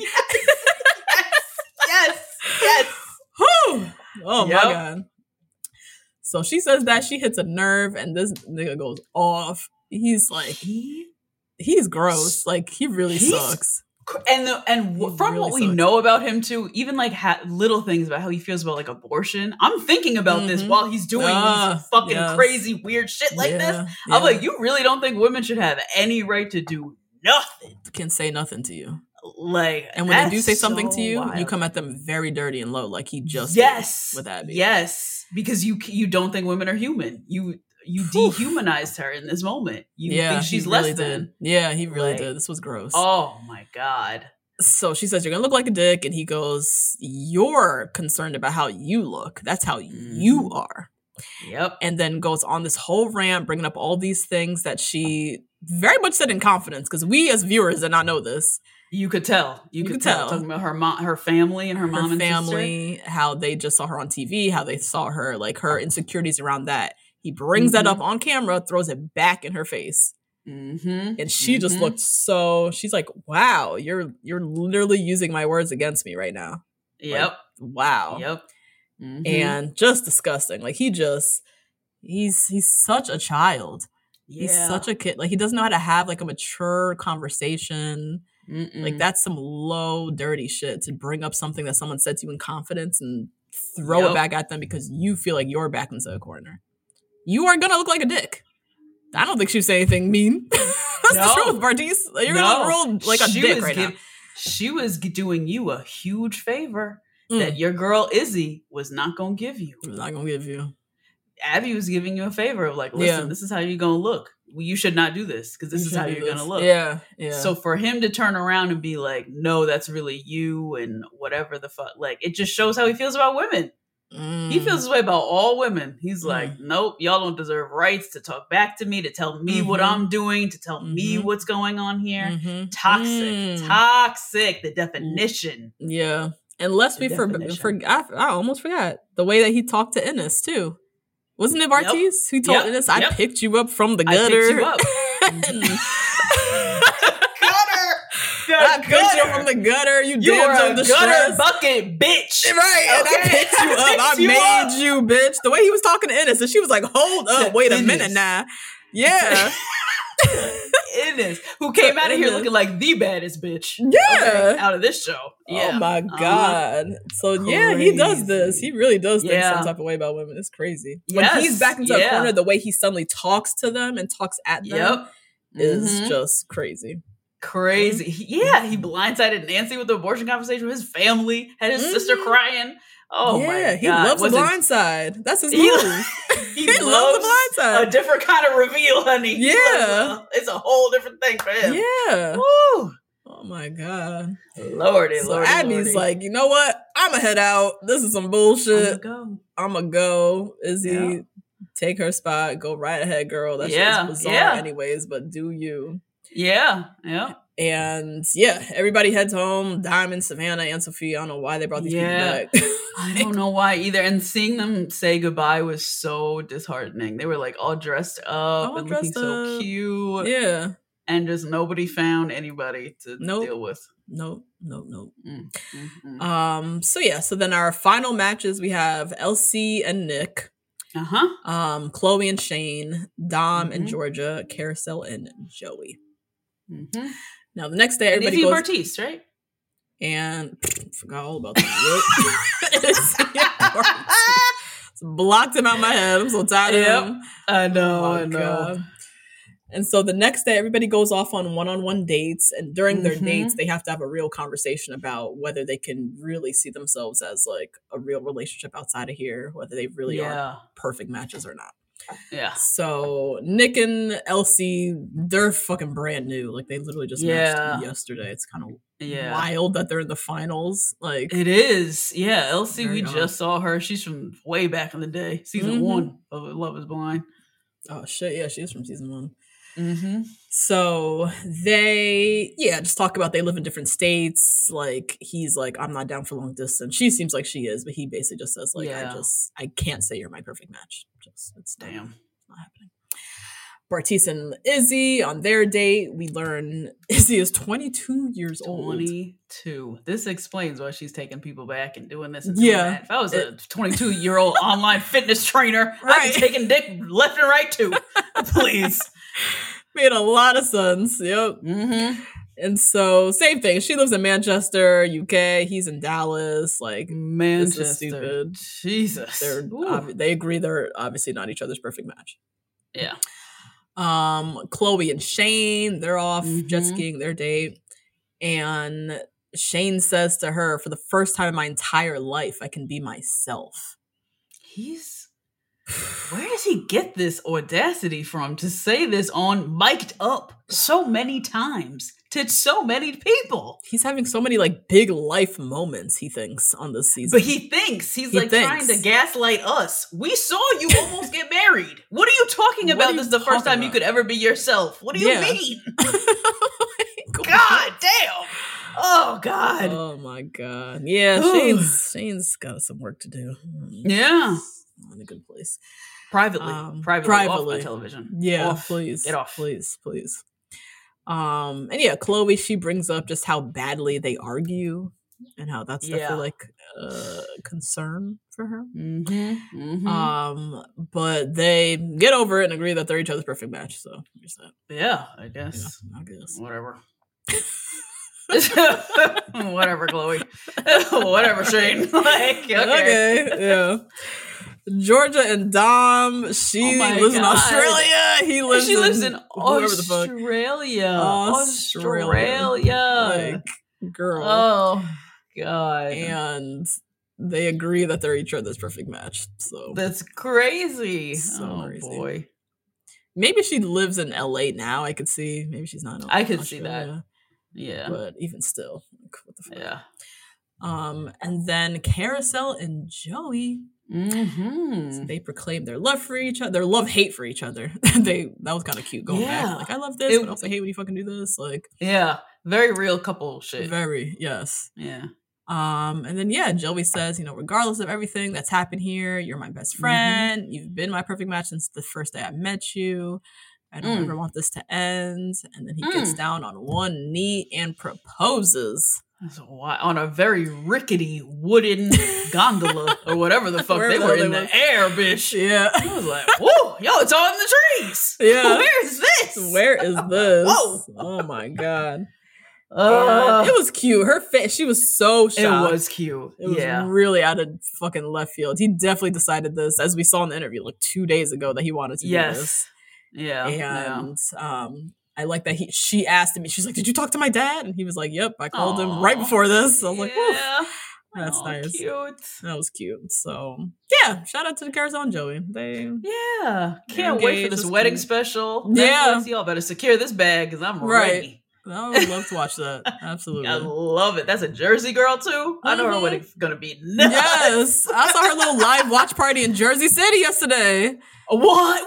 Yes. Whew. Oh, my God. So she says that, she hits a nerve, and this nigga goes off. He's like, he's gross. Like, he really sucks. And from really what we know about him too, even like little things about how he feels about like abortion, I'm thinking about this while he's doing these fucking crazy weird shit like this. I'm like, you really don't think women should have any right to do nothing? Can say nothing to you. Like, and when they do say something to you, you come at them very dirty and low, like he just did with Abby. Yes, because you don't think women are human. You dehumanized her in this moment. You think she's less than. Yeah, he really did. This was gross. Oh my God. So she says, you're gonna look like a dick, and he goes, you're concerned about how you look. That's how you are. Yep. And then goes on this whole rant, bringing up all these things that she very much said in confidence, because we as viewers did not know this. You could tell. You could tell. Talking about her family and her mom and family, sister. How they just saw her on TV, how they saw her, like her insecurities around that. He brings that up on camera, throws it back in her face. And she just looked she's like, wow, you're literally using my words against me right now. Yep. Like, wow. Yep. And just disgusting. Like, he's such a child. Yeah. He's such a kid. Like, he doesn't know how to have like a mature conversation. Like, that's some low, dirty shit, to bring up something that someone said to you in confidence and throw it back at them because you feel like you're back into a corner. You are gonna look like a dick. I don't think she said anything mean. That's the truth, Bartise. You're gonna roll like a dick right now. She was doing you a huge favor that your girl Izzy was not gonna give you. Not gonna give you. Abby was giving you a favor of like, listen, this is how you're gonna look. Well, you should not do this because this is how you're going to look. Yeah. So for him to turn around and be like, no, that's really you and whatever the fuck, like, it just shows how he feels about women. He feels this way about all women. He's like, nope, y'all don't deserve rights to talk back to me, to tell me what I'm doing, to tell me what's going on here. Toxic, the definition. Yeah. And lest we forget, I almost forgot the way that he talked to Ennis too. Wasn't it Bartise who told Ennis, I picked you up from the gutter? I picked you up. I picked you from the gutter. You damn so distressed. Gutter bucket, bitch. Right, and I picked you up. I made you, bitch. The way he was talking to Ennis, and she was like, hold up, wait a minute now. Yeah. Ennis, who came out of here looking like the baddest bitch. Yeah. Out of this show. Yeah. Oh my God. So yeah, he does this. He really does think some type of way about women. It's crazy. When he's back into a corner, the way he suddenly talks to them and talks at them is just crazy. Crazy. He blindsided Nancy with the abortion conversation with his family, had his sister crying. Oh my God. He loves the blind side. That's his move. He loves the blind side. A different kind of reveal, honey. Yeah. It's a whole different thing for him. Yeah. Woo. Oh my God. Lordy. Abby's like, you know what? I'm going to head out. This is some bullshit. I'm going to go. Izzy, take her spot. Go right ahead, girl. That's just bizarre anyways, but do you. Yeah. And everybody heads home. Diamond, Savannah, and Sophia. I don't know why they brought these people back. I don't know why either. And seeing them say goodbye was so disheartening. They were like all dressed up and looking so cute. Yeah. And just nobody found anybody to deal with. Nope. So then our final matches, we have Elsie and Nick. Chloe and Shane, Dom and Georgia, Carousel and Joey. Now the next day, everybody goes. Bartise, right? And forgot all about that. Blocked him out of my head. I'm so tired of him. I know. God. And so the next day, everybody goes off on one-on-one dates, and during their dates, they have to have a real conversation about whether they can really see themselves as like a real relationship outside of here, whether they really are perfect matches or not. Yeah. So Nick and Elsie, they're fucking brand new. Like they literally just matched yesterday. It's kind of wild that they're in the finals. Like it is. Yeah. Elsie, we just saw her. She's from way back in the day. Season 1 of Love is Blind. Oh shit. Yeah. She's from season 1. So they just talk about they live in different states. Like he's like, I'm not down for long distance. She seems like she is, but he basically just says like, I can't say you're my perfect match. It's not happening. Bartise and Izzy on their date, we learn Izzy is 22 years old. 22. This explains why she's taking people back and doing this. And doing that. If I was a 22-year-old online fitness trainer, I'd be taking dick left and right too. Please. Made a lot of sense. Yep. And so, same thing. She lives in Manchester, UK. He's in Dallas. Like, Manchester. This is stupid. Jesus. They agree they're obviously not each other's perfect match. Yeah. Chloe and Shane, they're off jet skiing their date. And Shane says to her, for the first time in my entire life, I can be myself. Where does he get this audacity from to say this on mic'd up so many times to so many people? He's having so many like big life moments, he thinks, on this season. But he thinks trying to gaslight us. We saw you almost get married. What are you talking about? This is the first time you could ever be yourself. What do you mean? God damn. Oh God. Oh my God. Yeah, Shane's got some work to do. Yeah. In a good place. Privately off my television. Yeah, off. Please. Get off. Please. And Chloe, she brings up just how badly they argue and how that's definitely like a concern for her. But they get over it and agree that they're each other's perfect match. So there's that. Yeah, I guess. Whatever. Whatever, Chloe. Whatever, Shane. Okay. Yeah. Georgia and Dom. She lives in Australia. She lives in Australia. Like, girl. Oh God. And they agree that they're each other's perfect match. So that's crazy. Crazy. Boy. Maybe she lives in LA now. I could see. Maybe she's not in I could see that. Yeah. But even still, what the fuck? Yeah. And then Carousel and Joey. So they proclaim their love for each other, their love-hate for each other. That was kind of cute going back. Like, I love this, but also hate when you fucking do this. Like, very real couple shit. Very, yes. Yeah. And then Joey says, regardless of everything that's happened here, you're my best friend. You've been my perfect match since the first day I met you. I don't ever want this to end. And then he gets down on one knee and proposes. On a very rickety wooden gondola or whatever the fuck they were in the air, bitch. Yeah. I was like, whoa, yo, it's all in the trees. Yeah. Where is this? Whoa. Oh my God. It was cute. Her face, she was so shocked. It was cute. It was really out of fucking left field. He definitely decided this, as we saw in the interview like 2 days ago, that he wanted to do this. Yeah. And I like that she asked me, she's like, did you talk to my dad? And he was like, yep, I called him right before this. So I was like, woof. That's nice. Cute. That was cute. So yeah, shout out to the Carousel and Joey. Can't wait for this wedding special. Yeah. Y'all better secure this bag because I'm ready. I would love to watch that. Absolutely. I love it. That's a Jersey girl too. I know her wedding's gonna be nuts. Yes. I saw her little live watch party in Jersey City yesterday. What?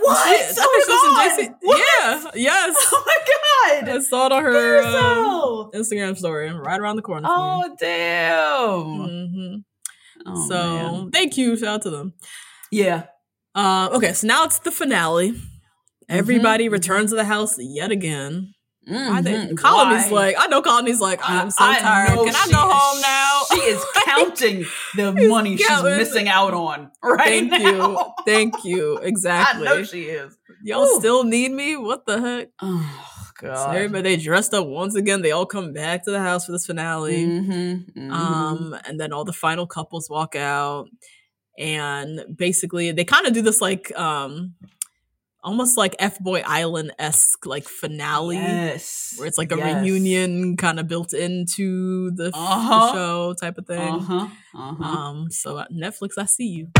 Yeah. Yes. Oh my God. I saw it on her Instagram story right around the corner. Oh damn. So thank you. Shout out to them. Yeah. Okay, so now it's the finale. Everybody returns to the house yet again. Colony's like, I know Colony's like, I'm so tired. Can I go home now? She is counting the money she's missing out on now. Thank you. Exactly. I know she is. Y'all still need me? What the heck? Oh, God. So everybody, they dressed up once again. They all come back to the house for this finale. And then all the final couples walk out. And basically, they kind of do this like... almost like F-Boy Island-esque like finale. Yes. Where it's like a reunion kind of built into the show type of thing. So at Netflix, I see you.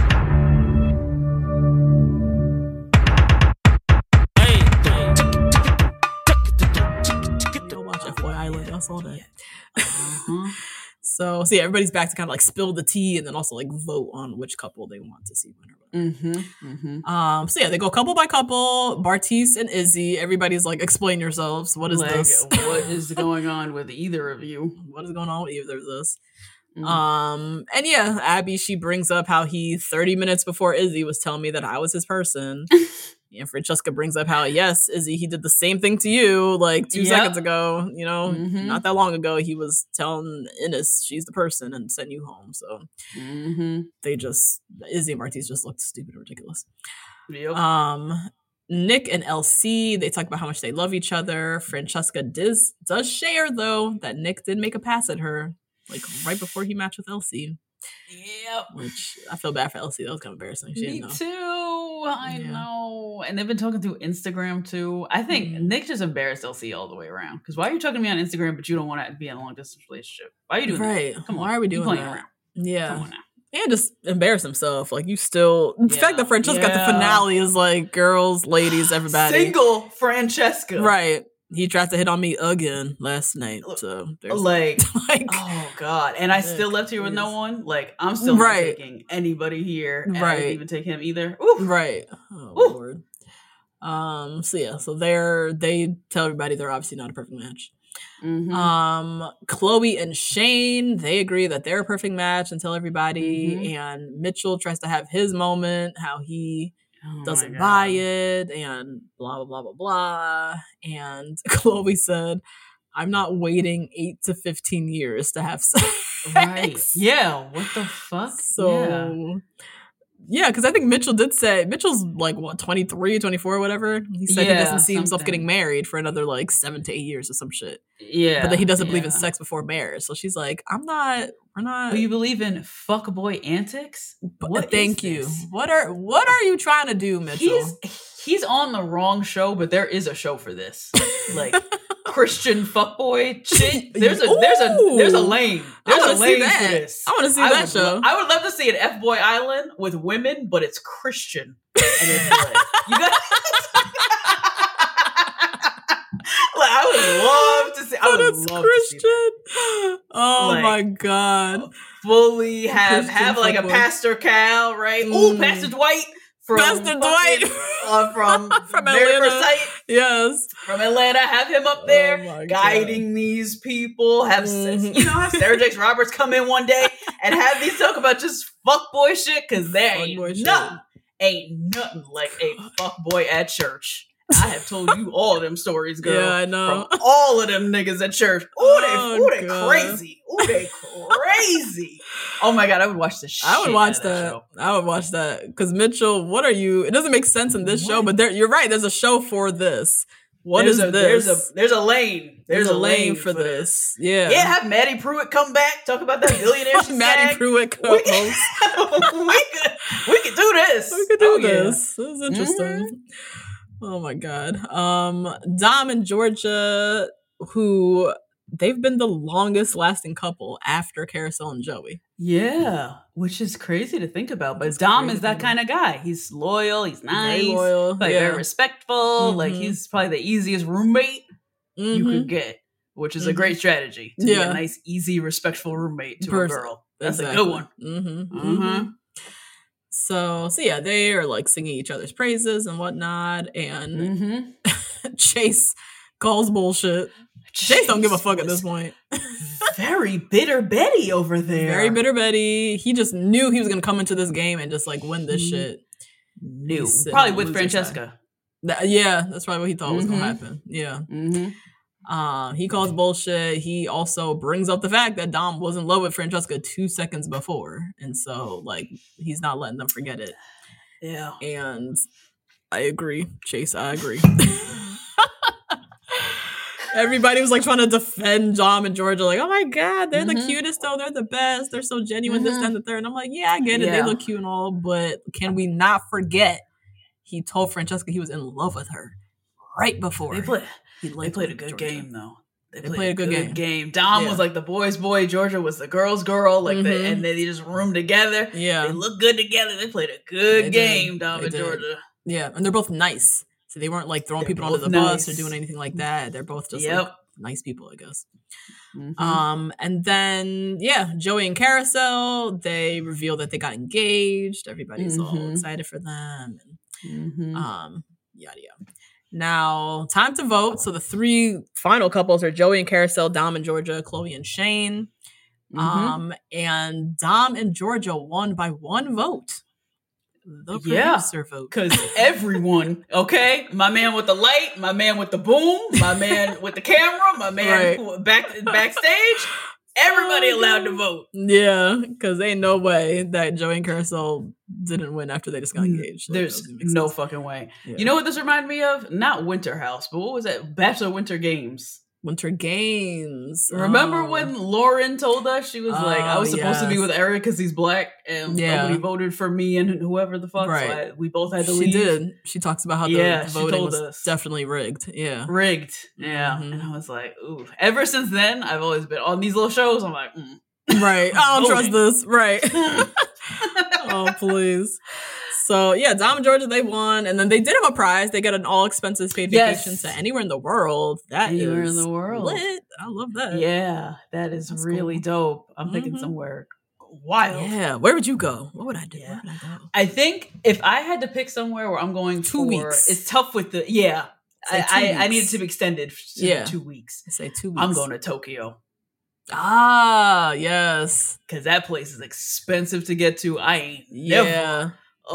Y'all watch F-Boy Island. I saw that. So yeah, everybody's back to kind of like spill the tea and then also like vote on which couple they want to see win or whatever. So yeah, they go couple by couple. Bartise and Izzy. Everybody's like, explain yourselves. What is this? What is going on with either of you? What is going on with either of this? And yeah, Abby, she brings up how he 30 minutes before Izzy was telling me that I was his person. And Francesca brings up how, yes, Izzy, he did the same thing to you like 2 seconds ago. You know, not that long ago, he was telling Ines she's the person and sent you home. So they just, Izzy and Bartise just looked stupid and ridiculous. Yep. Nick and LC, they talk about how much they love each other. Francesca does share, though, that Nick did make a pass at her like right before he matched with LC. Yep. Which I feel bad for LC. That was kind of embarrassing. She didn't know. Me too. I know. And they've been talking through Instagram too. I think Nick just embarrassed LC all the way around. Because why are you talking to me on Instagram, but you don't want to be in a long distance relationship? Why are you doing that? Come on. Why are we doing playing that? Around. Yeah. Come on now. And just embarrass himself. Like, you still... The fact that Francesca got the finale is like, girls, ladies, everybody. Single Francesca. Right. He tried to hit on me again last night. So, like, oh, God. And I still left here with no one? Like, I'm still not taking anybody here. And I didn't even take him either. Oof. Right. Oh, Lord. So, yeah. So, they tell everybody they're obviously not a perfect match. Chloe and Shane, they agree that they're a perfect match and tell everybody. And Mitchell tries to have his moment, how he doesn't buy it, and blah, blah, blah, blah, blah. And Chloe said, I'm not waiting 8 to 15 years to have sex. Right. Yeah. What the fuck? So... Yeah, because I think Mitchell did say, Mitchell's like, what, 23, 24, whatever? He said he doesn't see himself getting married for another like 7 to 8 years or some shit. Yeah. But that he doesn't believe in sex before marriage. So she's like, we're not. Do you believe in fuckboy antics? Thank you. What are you trying to do, Mitchell? He's on the wrong show, but there is a show for this. Like Christian fuckboy shit. There's a lane. There's a lane for this. I want to see that show. I would love to see an F-Boy Island with women, but it's Christian. And it's like, you got like, I would love to see. I would love Christian. To see that. Oh like, my God! Fully have like a Pastor Cal, right? Ooh, Pastor Dwight. Pastor Dwight from Atlanta. Yes, from Atlanta. Have him up there guiding these people. Have Sarah Jakes Roberts come in one day and have these talk about just fuckboy shit because there ain't nothing like a fuckboy at church. I have told you all them stories, girl. Yeah, I know. From all of them niggas at church. They crazy. Ooh, they crazy. Oh my God, I would watch this shit. I would watch that. Because Mitchell, what are you? It doesn't make sense in this show, but you're right. There's a show for this. There's a lane. There's a lane for this. Yeah. Yeah, have Maddie Pruitt come back, talk about that billionaire she Maddie Pruitt we could do this. We could do this. This is interesting. Oh my God. Dom and Georgia, who they've been the longest lasting couple after Carousel and Joey. Yeah, which is crazy to think about. But Dom is that kind of guy. He's loyal. He's nice. Very loyal. Very respectful. Like he's probably the easiest roommate you could get, which is a great strategy to be a nice, easy, respectful roommate to a girl. That's a good one. So yeah, they are like singing each other's praises and whatnot. And Chase calls bullshit. Chase don't give a fuck at this point. Very bitter Betty over there. Very bitter Betty. He just knew he was going to come into this game and just like win this shit. Knew. Probably with Francesca. That's probably what he thought was going to happen. Yeah. He calls bullshit. He also brings up the fact that Dom was in love with Francesca 2 seconds before. And so like he's not letting them forget it. Yeah. And I agree. Chase, I agree. Everybody was like trying to defend Dom and Georgia, like, oh my God, they're the cutest though, they're the best, they're so genuine, this, that, and the third. And I'm like, yeah, I get it, they look cute and all, but can we not forget he told Francesca he was in love with her right before. They played a good game though. They played a good game. Dom was like the boy's boy, Georgia was the girl's girl, like and they just roomed together. Yeah. They look good together. They played a good game, Dom and Georgia. Yeah, and they're both nice. So they weren't like throwing people under the bus or doing anything like that. They're both just like nice people, I guess. And then, Joey and Carousel, they reveal that they got engaged. Everybody's all excited for them. And, yada, yada. Now, time to vote. So the three final couples are Joey and Carousel, Dom and Georgia, Chloe and Shane. And Dom and Georgia won by 1 vote. The producer vote. Because everyone, okay? My man with the light, my man with the boom, my man with the camera, my man backstage, everybody allowed to vote. Yeah, because ain't no way that Joey and Carousel didn't win after they just got engaged. There's no fucking way. Yeah. You know what this reminded me of? Not Winter House, but what was that? Bachelor Winter Games. Winter Games. Remember when Lauren told us she was like, I was supposed to be with Eric because he's black and nobody voted for me and whoever the fuck. Right. So we both had to leave. She did. She talks about how the voting was definitely rigged. Yeah. Rigged. Yeah. And I was like, ooh. Ever since then, I've always been on these little shows. I'm like, Right. I don't trust this. Right. Oh, please. So, Dom and Georgia, they won. And then they did have a prize. They got an all-expenses paid vacation to anywhere in the world. Anywhere in the world. Lit. I love that. Yeah, that's really cool. Dope. I'm thinking somewhere wild. Yeah. Where would you go? What would I do? Where would I go? I think if I had to pick somewhere where I'm going 2 weeks. It's tough with the, I need it to be extended to 2 weeks. Say 2 weeks. I'm going to Tokyo. Ah, yes. Because that place is expensive to get to. I ain't never.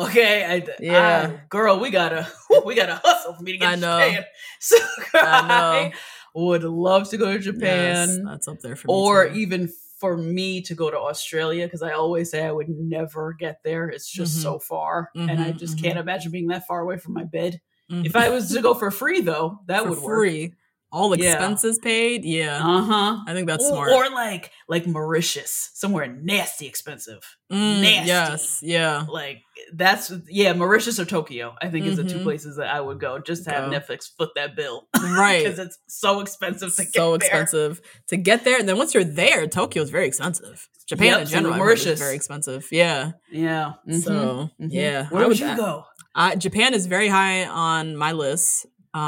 Okay, girl, we gotta hustle for me to get to Japan. So I would love to go to Japan. Yes, that's up there for me. Or too. even for me to go to Australia, because I always say I would never get there. It's just so far, and I just can't imagine being that far away from my bed. If I was to go for free, though, that would work. Free. All expenses paid? Yeah. I think that's smart. Or like Mauritius, somewhere nasty expensive. Nasty. Yes, yeah. Like that's Mauritius or Tokyo, I think is the 2 places that I would go just to have Netflix foot that bill. Right. Because it's so expensive to get there. So expensive to get there. And then once you're there, Tokyo is very expensive. Japan in general, Mauritius is very expensive. Yeah. Yeah. So, yeah. Where would you go? Japan is very high on my list.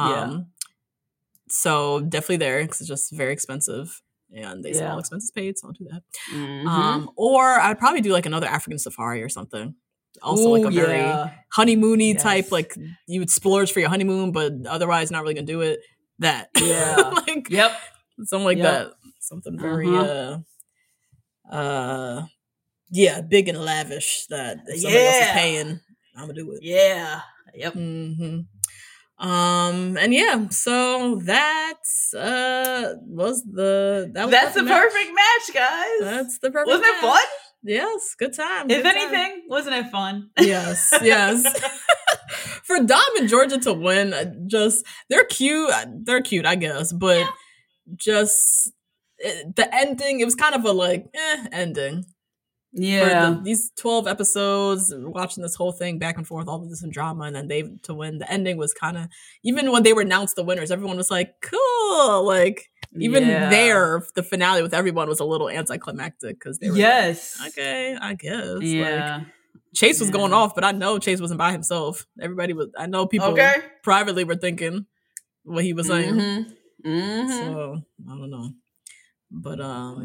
So definitely there because it's just very expensive and they say all expenses paid, so I'll do that. Or I'd probably do like another African safari or something. Also like a very honeymoony type, like you would splurge for your honeymoon, but otherwise not really gonna do it. That something like that. Something very big and lavish that if somebody else is paying, I'm gonna do it. Yeah. Yep. And yeah, so that's was the that's the perfect match, guys. That's the perfect. Wasn't match. It fun? Yes, good time. If anything, wasn't it fun? Yes. For Dom and Georgia to win, just they're cute. They're cute, I guess, but just the ending. It was kind of a ending. Yeah, for these 12 episodes, watching this whole thing back and forth, all of this and drama, and then they to win. The ending was kind of, even when they were announced the winners, everyone was like, "Cool!" Like even there, the finale with everyone was a little anticlimactic because they were like, "Okay, I guess." Yeah, like, Chase was going off, but I know Chase wasn't by himself. Everybody was. I know people privately were thinking what he was saying. So I don't know, but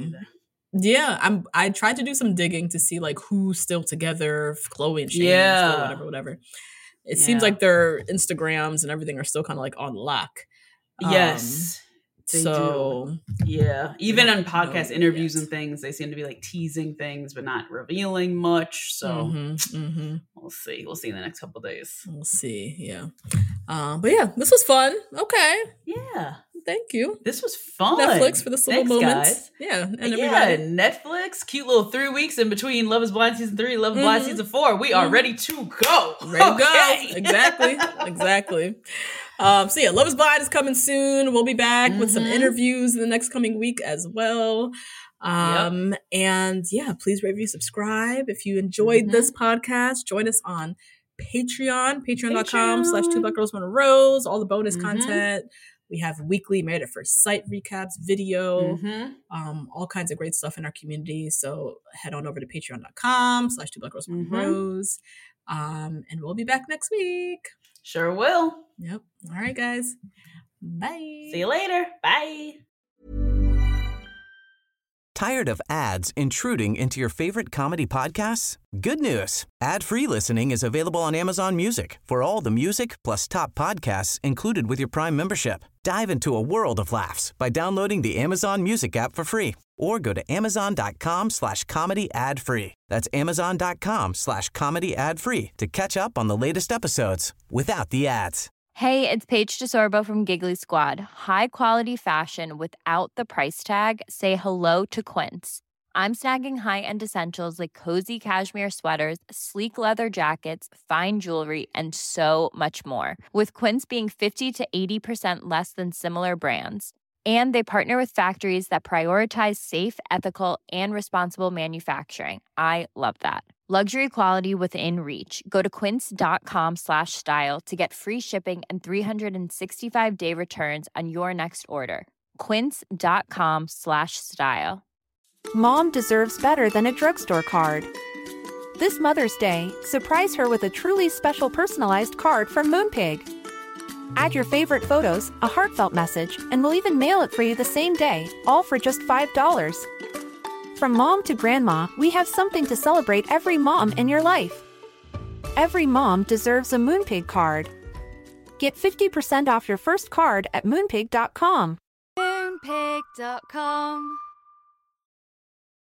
yeah, I tried to do some digging to see like who's still together, Chloe and Shane, whatever. It seems like their Instagrams and everything are still kind of like on lock. Yes, they do. Yeah, even on podcast interviews and things, they seem to be like teasing things but not revealing much. So we'll see. We'll see in the next couple of days. We'll see. Yeah, but yeah, this was fun. Okay. Yeah. Thank you. This was fun. Netflix for this little moment. Guys. Yeah. And Netflix. Cute little 3 weeks in between Love is Blind Season 3 and Love is Blind Season 4. We are ready to go. Ready to go. Exactly. So yeah, Love is Blind is coming soon. We'll be back with some interviews in the next coming week as well. And yeah, please rate, review, subscribe. If you enjoyed this podcast, join us on Patreon, patreon.com/Two Black Girls One Rose. All the bonus content. We have weekly Married at First Sight recaps, video, all kinds of great stuff in our community. So head on over to patreon.com/Two Black Girls One Rose. And we'll be back next week. Sure will. Yep. All right, guys. Bye. See you later. Bye. Tired of ads intruding into your favorite comedy podcasts? Good news. Ad-free listening is available on Amazon Music for all the music plus top podcasts included with your Prime membership. Dive into a world of laughs by downloading the Amazon Music app for free or go to amazon.com/comedy ad-free. That's amazon.com/comedy ad-free to catch up on the latest episodes without the ads. Hey, it's Paige DeSorbo from Giggly Squad. High quality fashion without the price tag. Say hello to Quince. I'm snagging high-end essentials like cozy cashmere sweaters, sleek leather jackets, fine jewelry, and so much more. With Quince being 50 to 80% less than similar brands. And they partner with factories that prioritize safe, ethical, and responsible manufacturing. I love that. Luxury quality within reach. Go to quince.com/style to get free shipping and 365-day returns on your next order. Quince.com/style. Mom deserves better than a drugstore card. This Mother's Day, surprise her with a truly special personalized card from Moonpig. Add your favorite photos, a heartfelt message, and we'll even mail it for you the same day, all for just $5. From mom to grandma, we have something to celebrate every mom in your life. Every mom deserves a Moonpig card. Get 50% off your first card at Moonpig.com. Moonpig.com